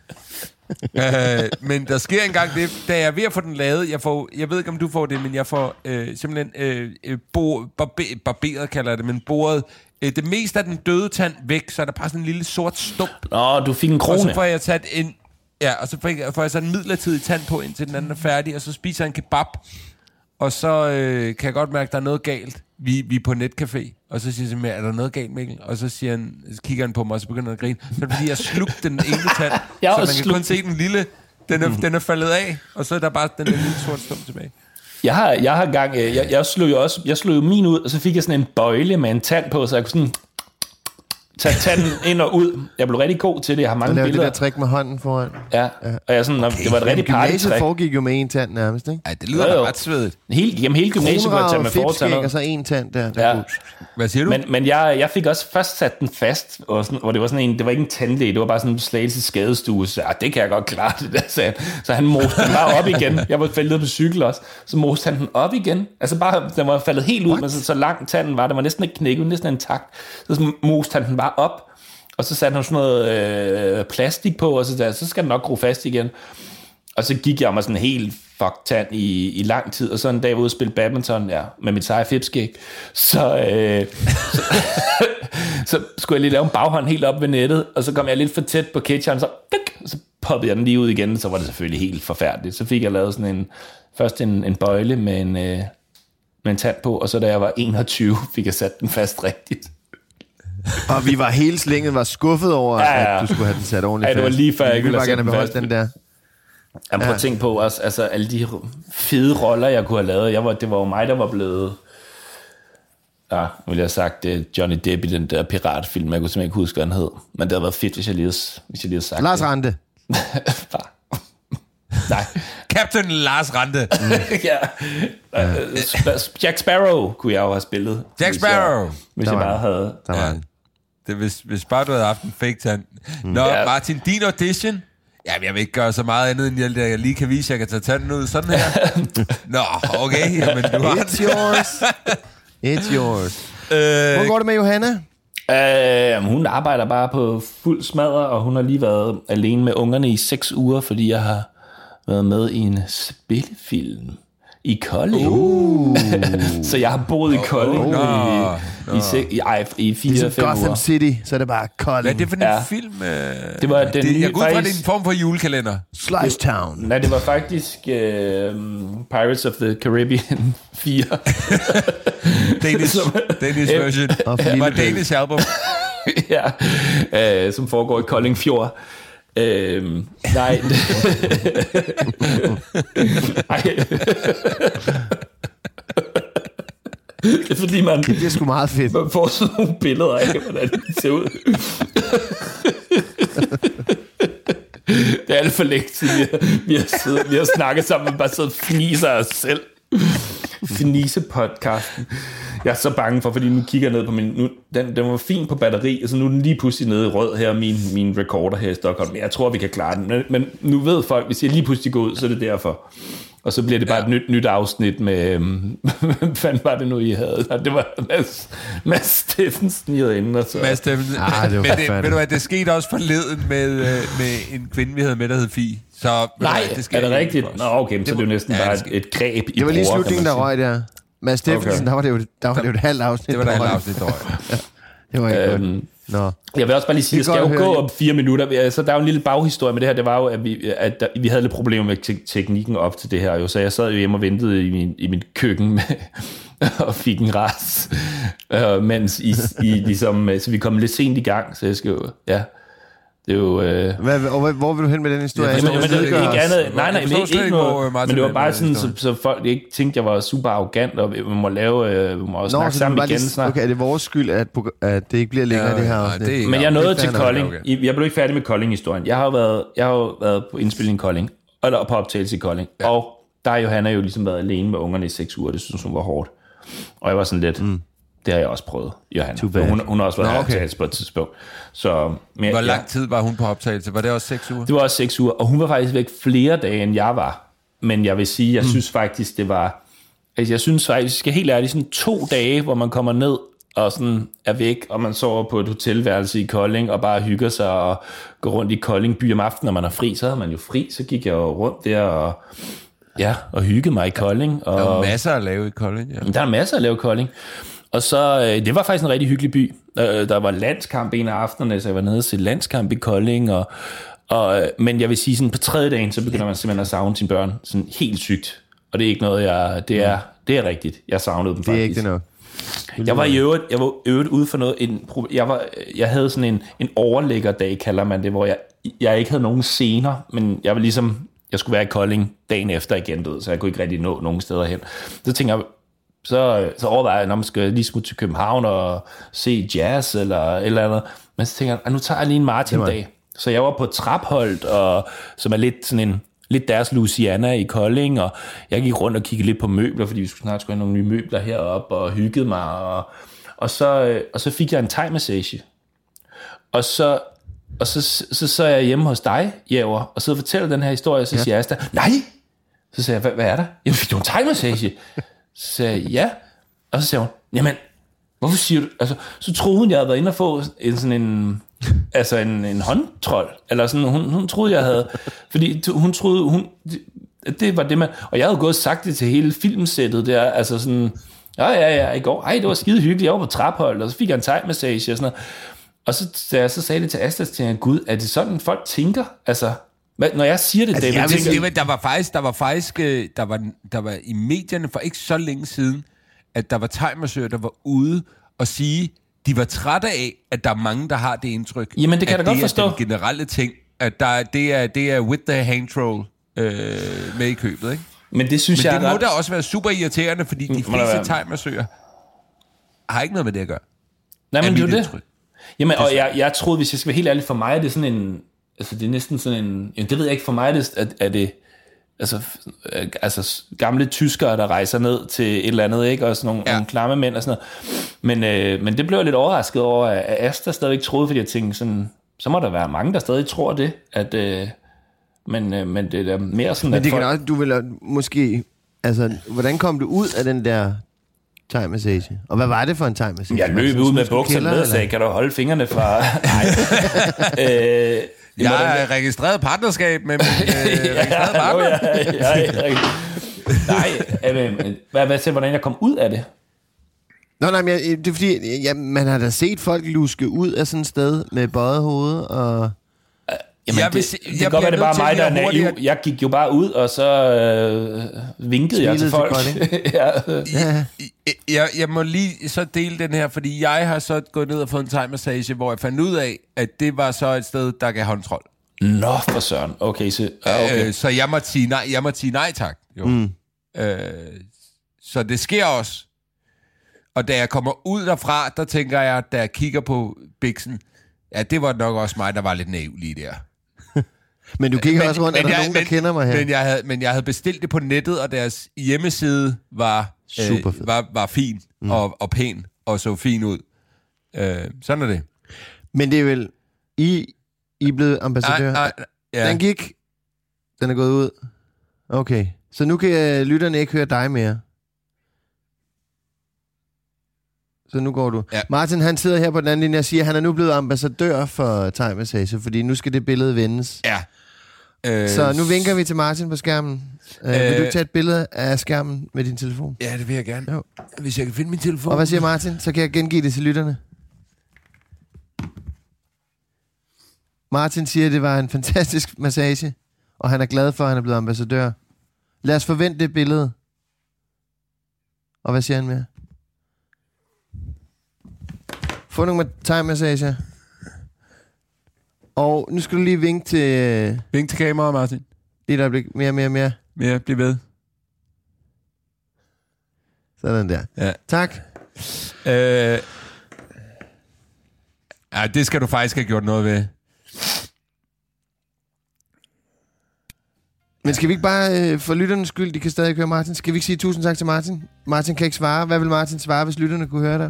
øh, men der sker engang det, da jeg er ved at få den lavet, jeg, får, jeg ved ikke, om du får det, men jeg får øh, simpelthen øh, bo, barbe, barberet, kalder jeg det, men boret øh, det meste af den døde tand væk, så er der bare sådan en lille sort stump. Nå, du fik en krone. Og så får jeg taget en... Ja, og så får jeg så en midlertidig tand på, indtil den anden er færdig, og så spiser jeg en kebab, og så øh, kan jeg godt mærke, at der er noget galt. Vi, vi er på netcafé, og så siger jeg, er der noget galt, Mikkel? Og så, siger han, så kigger han på mig, og så begynder han at grine. Så er det fordi, jeg slugte den ene tand, så man kan slug... kun se den lille, den er, mm. den er faldet af, og så er der bare den lille sort stump tilbage. Jeg har, jeg har gang, jeg, jeg slog jo også, jeg slog jo min ud, og så fik jeg sådan en bøjle med en tand på, så jeg kunne sådan... tage tanden ind og ud. Jeg blev rigtig god til det. Jeg har mange billeder. det der trick med hånden foran. Ja, ja. Og jeg sådan, okay. Det var et rigtig party-trick. Gymnasiet foregik jo med en tand nærmest, ikke? Ej, det lyder da ret svedigt. Hele, jamen hele gymnasiet kunne jeg tage med fortænder. Og så en tand der. der ja. Hvad siger du? Men, men jeg, jeg fik også først sat den fast, og sådan, hvor det var sådan en, det var ikke en tandlæge, det var bare sådan en Slagelse skadestue. Så ja, det kan jeg godt klare, det der, sagde han. Så han moste den bare op igen. Jeg var faldet på cykel også. Så moste han den op igen. Altså bare, den var faldet helt ud, What? Men så, så lang tanden var, den var næsten ikke knækket, næsten intakt. Så moste han den bare op. Og så satte han sådan noget øh, plastik på, og så, der, så skal den nok gro fast igen. Og så gik jeg mig sådan helt fuck tand i, i lang tid, og så en dag var jeg ude og spille badminton, ja, med mit seje fipskæg. Så, øh, så, så skulle jeg lige lave en baghånd helt op ved nettet, og så kom jeg lidt for tæt på catcheren, så, så poppede jeg den lige ud igen, så var det selvfølgelig helt forfærdeligt. Så fik jeg lavet sådan en, først en, en bøjle med en, øh, med en tand på, og så da jeg var enogtyve, fik jeg sat den fast rigtigt. Og vi var hele slænget var skuffet over, ja, ja. at du skulle have den sat ordentligt fast. Ja, det var lige før, jeg ville bare gerne beholde den der. Jeg prøver at tænke på også, altså alle de fede roller, jeg kunne have lavet. Jeg var, det var jo mig, der var blevet... Ja, nu ville jeg have sagt Johnny Depp i den der piratfilm. Jeg kunne simpelthen ikke huske, hvad han hed. Men det havde været fedt, hvis jeg lige havde, hvis jeg lige havde sagt Lars Rante. Nej. Captain Lars Rante. ja. ja. Jack Sparrow kunne jeg jo have spillet. Jack Sparrow. Hvis jeg, hvis jeg bare havde... Der var ja. det, hvis, hvis bare du havde haft en fake tand. Nå, ja. Martin, din audition... Jamen, jeg vil ikke gøre så meget andet, end jeg, jeg lige kan vise, at jeg kan tage tanden ud sådan her. Nå, okay. Jamen, du har It's yours. It's yours. Øh, Hvor går det med Johanna? Øh, hun arbejder bare på fuld smadre, og hun har lige været alene med ungerne i seks uger, fordi jeg har været med i en spillefilm i Kolding. Uh. Så jeg har boet i Kolding uh, uh, uh, i, i, i, i, i fire fem uger. Gotham City, så er det bare Kolding. Hvad er det for en ja. film? Det var den det, nye, jeg går ud fra, faktisk, det er en form for julekalender. Slice Town. Nej, det var faktisk uh, Pirates of the Caribbean fire. Danish, Danish version. Det var Danish album. ja, uh, som foregår i Kolding Fjord. Øhm, nej. nej. Det er fordi man... Det bliver sgu meget fedt. Man får sådan nogle billeder af, hvordan det ser ud. Det er alt for længe siden, vi har, vi har, siddet, vi har snakket sammen, og bare siddet og fniser os selv. Fnise-podcasten. Jeg er så bange for, fordi nu kigger jeg ned på min... Nu, den, den var fin på batteri, og så nu er den lige pludselig nede i rød her, min, min recorder her i Stockholm. Men jeg tror, vi kan klare den. Men, men nu ved folk, hvis jeg lige pludselig går ud, så er det derfor. Og så bliver det bare ja. et nyt, nyt afsnit med... Hvad fanden var det nu, I havde? Det var Mads, Mads Steffensen, I havde inde. Og så. Mads Steffensen. Ah, det men det, ved du hvad, det skete også forleden med, med en kvinde, vi havde med, der hed Fie. Så, Nej, det er det rigtigt? Nå, okay, så det er jo næsten ja, bare et, et greb i det var lige bruger, slutningen, der røg der. Mads Steffensen, okay. der var det jo, der var det jo et halvt afsnit. Det var det et halvt afsnit, der røg. ja, det var ikke øhm, godt. Nå. Jeg vil også bare lige sige, at jeg skal jo gå om fire minutter. Så der er jo en lille baghistorie med det her. Det var jo, at vi, at der, vi havde lidt problemer med te- teknikken op til det her. Jo. Så jeg sad jo hjemme og ventede i min, i min køkken med, og fik en ras. Øh, mens I, I ligesom... Så vi kom lidt sent i gang, så jeg skal jo... Ja. Det er jo... Øh... Hvad, og hvor vil du hen med den historie? Ja, men, men, det er ikke andet. Nej, nej, men ikke noget. Men det var bare sådan, så, så folk ikke tænkte, jeg var super arrogant, og vi må lave... Øh, vi må også Nå, snakke sammen igen lige, snart. Okay, er det vores skyld, at, at det ikke bliver længere, ja, det her? Nej, det men jeg nåede til Kolding. Okay. Jeg blev ikke færdig med Kolding-historien. Jeg har jo været, jeg har jo været på indspilning i Kolding, eller på optagelse i Kolding. Ja. Og der har Johanna jo ligesom været alene med ungerne i seks uger. Det synes hun var hårdt. Og jeg var sådan lidt... Mm. Det har jeg også prøvet, Johanna. Hun, hun har også været Nå, okay. optagelse på et tidspunkt. Så, men, Hvor lang ja. tid var hun på optagelse? Var det også seks uger? Det var også seks uger, og hun var faktisk væk flere dage, end jeg var. Men jeg vil sige, jeg mm. synes faktisk, det var... Altså, jeg synes faktisk, skal helt ærligt, sådan to dage, hvor man kommer ned og sådan er væk, og man sover på et hotelværelse i Kolding, og bare hygger sig og går rundt i Kolding by om aftenen, når man er fri. Så havde man jo fri, så gik jeg jo rundt der og... Ja, og hyggede mig i Kolding. Og, der er masser at lave i Kolding, ja. Der er masser at lave i Kolding. Og så, det var faktisk en rigtig hyggelig by. Der var landskamp en af aftenerne, så jeg var nede og se landskamp i Kolding. Og, og, men jeg vil sige, sådan på tredje dagen, så begynder man simpelthen at savne sine børn. Sådan helt sygt. Og det er ikke noget, jeg... Det er, det er rigtigt. Jeg savnede dem faktisk. Det er ikke det nok. Jeg var i øvrigt, jeg var øvrigt ude for noget... En, jeg, var, jeg havde sådan en, en overlæggerdag, kalder man det, hvor jeg, jeg ikke havde nogen scener, men jeg var ligesom... Jeg skulle være i Kolding dagen efter igen, død, så jeg kunne ikke rigtig nå nogen steder hen. Så tænkte jeg... Så, så overvejer jeg, når man skal lige smutte til København og se jazz eller et eller andet. Men så tænker jeg, nu tager jeg lige en Martin-dag. Så jeg var på Trapholt, og, som er lidt sådan en lidt deres Louisiana i Kolding, og jeg gik rundt og kiggede lidt på møbler, fordi vi skulle snart skulle have nogle nye møbler heroppe, og hyggede mig. Og, og, så, og så fik jeg en thai-massage. Og så... Og så, så, så, så er jeg hjemme hos dig, Jæver, og sidder og fortæller den her historie, og så ja. siger Asta, nej! Så siger jeg, hvad, hvad er der? Jeg fik jo en thai-massage. Så sagde jeg, ja. Og så sagde hun, jamen, hvorfor siger du... Altså, så troede hun, jeg havde været inde og få en sådan en... altså en, en håndtrold, eller sådan, hun, hun troede, jeg havde, fordi hun troede, hun, det, det var det, man, og jeg havde gået og sagt det til hele filmsættet der, altså sådan, ja, ja, ja, i går, ej, det var skide hyggeligt, jeg var på traphold, og så fik jeg en thai-massage, og sådan noget, og så, da jeg så sagde det til Asta, så tænkte jeg, gud, er det sådan, folk tænker, altså, når jeg siger det, altså, David, jeg tænker, sige, der var faktisk, der var faktisk, der var, der var i medierne for ikke så længe siden, at der var thai-massører, der var ude og sige, de var trætte af, at der er mange, der har det indtryk. Jamen, det kan jeg da godt forstå. Det er den generelle ting, at der, det, er, det er with the hand troll øh, med i købet, ikke? Men det synes Men jeg det må ret... da også være super irriterende, fordi de fleste thai-massører har ikke noget med det at gøre. Nej, men det er det. Indtryk. Jamen, og jeg, jeg troede, hvis jeg skal være helt ærlig, for mig er det sådan en... Altså, det er næsten sådan en... Jamen, det ved jeg ikke, for mig er det... Er, er det altså, altså, gamle tyskere, der rejser ned til et eller andet, ikke? Og sådan nogle, ja. nogle klamme mænd og sådan noget. Men, øh, men det blev jeg lidt overrasket over, at Asta stadigvæk troede, fordi jeg tænkte sådan... Så må der være mange, der stadig tror det, at... Øh, men, øh, men det er mere sådan... Men det folk... kan også... Du vil måske... Altså, hvordan kom du ud af den der thai-massage? Og hvad var det for en thai-massage? Jeg løb ud med bukserne ned og sagde, kan du holde fingrene fra... Nej. øh, Jeg er registreret partnerskab med min øh, registreret partner. ja, ja, ja, ja. Nej, øh, hvad, hvad, hvordan jeg kom ud af det? Nå, nej, men jeg, det er fordi, ja, man har da set folk luske ud af sådan et sted med bøjet hoved og... Jamen, jeg det, vil, det, jeg det kan godt være, det bare mig, der er naiv. hurtigere. Jeg gik jo bare ud, og så øh, vinkede jeg til folk. ja. Ja. Jeg, jeg må lige så dele den her, fordi jeg har så gået ned og fået en thai-massage, hvor jeg fandt ud af, at det var så et sted, der gav håndtrol. Nå, for søren. Okay, så, ja, okay. Øh, så jeg måtte sige nej, jeg måtte sige nej tak. Jo. Mm. Øh, så det sker også. Og da jeg kommer ud derfra, der tænker jeg, da jeg kigger på biksen, ja, det var nok også mig, der var lidt naiv lige der. Men du kigger men, også rundt, er der jeg, nogen, der men, kender mig her? Men jeg, havde, men jeg havde bestilt det på nettet, og deres hjemmeside var, øh, var, var fin mm. og, og pæn, og så fin ud. Øh, sådan er det. Men det er vel... I, I er blevet ambassadør? Nej, nej, ja. Den gik... Den er gået ud? Okay. Så nu kan uh, lytterne ikke høre dig mere? Så nu går du. Ja. Martin, han sidder her på den anden linje og siger, at han er nu blevet ambassadør for thai-massage, fordi nu skal det billede vendes. Ja. Øh, så nu vinker vi til Martin på skærmen. Øh, øh, vil du tage et billede af skærmen med din telefon? Ja, det vil jeg gerne. Jo. Hvis jeg kan finde min telefon. Og hvad siger Martin? Så kan jeg gengive det til lytterne. Martin siger, at det var en fantastisk massage, og han er glad for, at han er blevet ambassadør. Lad os forvente det billede. Og hvad siger han mere? Få nogle thai-massager. Og nu skal du lige vinke til... Vink til kameraet, Martin. Lige et øjeblik. Mere, mere, mere. Mere, bliv ved. Sådan der. Ja. Tak. Øh, ja, det skal du faktisk have gjort noget ved. Men skal vi ikke bare, øh, for lytternes skyld, de kan stadig høre Martin, skal vi ikke sige tusind tak til Martin? Martin kan ikke svare. Hvad vil Martin svare, hvis lytterne kunne høre dig?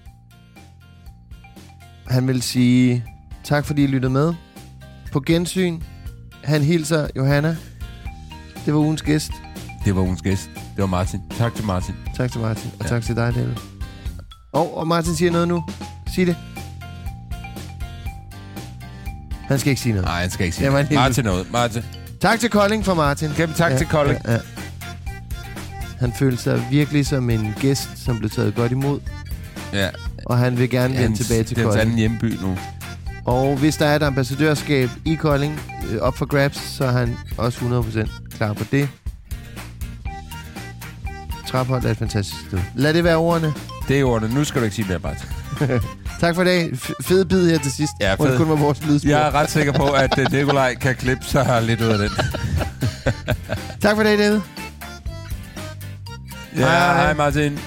Han vil sige tak, fordi I lyttede med. På gensyn. Han hilser Johanna. Det var ugens gæst. Det var ugens gæst. Det var Martin. Tak til Martin. Tak til Martin. Og ja. Tak til dig, David. Og, og Martin siger noget nu. Sig det. Han skal ikke sige noget. Nej, han skal ikke sige noget. Martin noget. Martin. Tak til Kolding for Martin. Kæmpe tak ja, til Kolding. Ja, ja. Han følte sig virkelig som en gæst, som blev taget godt imod. Ja. Og han vil gerne vende tilbage til Kolding. Det er hans anden hjemby nu. Og hvis der er et ambassadørskab i Kolding øh, op for grabs, så er han også hundrede procent klar på det. Traphold er et fantastisk sted. Lad det være ordene. Det er ordene. Nu skal du ikke sige mere, Martin. Tak for i dag. F- fed bid her til sidst. Ja, fed. Det kun var vores lydspor. Jeg er ret sikker på, at Nikolaj kan klippe sig lidt ud af den. Tak for i dag, David. Ja, hej, hej Martin.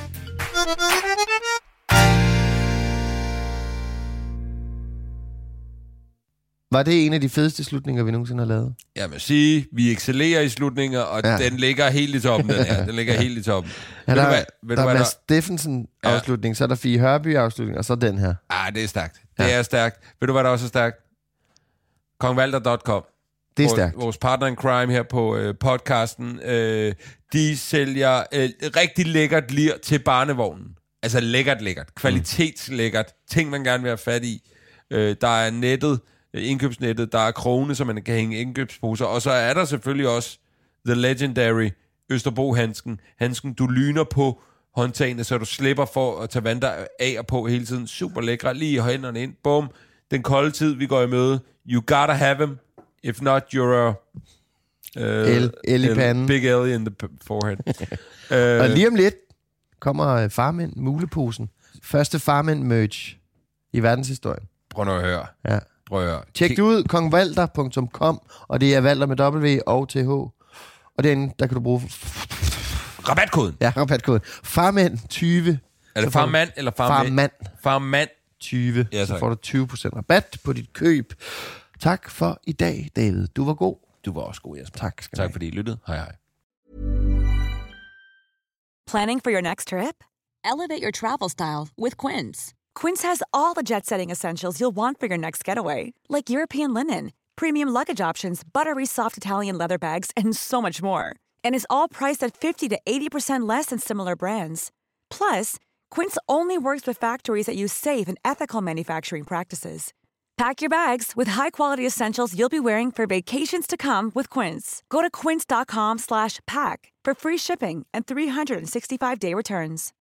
Var det en af de fedeste slutninger, vi nogensinde har lavet? Jeg vil sige, vi excellerer i slutninger, og ja. den ligger helt i toppen. Den her. Den ligger helt i toppen. Ja, der, du hvad, ved der du, er hvad, Mads Steffensen-afslutning, ja. Så er der Fie Hørby-afslutning, og så den her. Ah, det er stærkt. Det ja. er stærkt. Ved du, hvad der også er stærkt? kongvalter punktum com. Det er vores, stærkt. Vores partner in crime her på øh, podcasten. Øh, de sælger øh, rigtig lækkert lir til barnevognen. Altså lækkert, lækkert. Kvalitetslækkert. Ting, man gerne vil have fat i. øh, der er nettet, indkøbsnettet, der er krogene, så man kan hænge indkøbsposer, og så er der selvfølgelig også the legendary Østerbro-handsken. Handsken, du lyner på håndtagene, så du slipper for at tage vand der af og på hele tiden. Super lækre, lige i hænderne ind. Bum. Den kolde tid, vi går i møde. You gotta have him. If not, you're a... Uh, El, el i panden. Big L in the forehead. uh, og uh, lige om lidt kommer Farmand muleposen. Første Farmand-merch i verdenshistorien. Prøv nu at høre. Ja. Prøv at høre. Tjek det ud, kongvalter punktum com, og det er Valter med W og T H. Og derinde, der kan du bruge... Rabatkoden. Ja, rabatkoden. Farmand tyve. Er det farmand eller farmand? Farmand. Farmand tyve. Ja, så får du tyve procent rabat på dit køb. Tak for i dag, David. Du var god. Du var også god, Jesper. Tak skal Tak fordi I lyttede. Hej hej. Planning for your next trip? Elevate your travel style with Quince. Quince has all the jet-setting essentials you'll want for your next getaway, like European linen, premium luggage options, buttery soft Italian leather bags, and so much more. And is all priced at fifty to eighty percent less than similar brands. Plus, Quince only works with factories that use safe and ethical manufacturing practices. Pack your bags with high-quality essentials you'll be wearing for vacations to come with Quince. Go to quince.com slash pack for free shipping and three sixty-five day returns.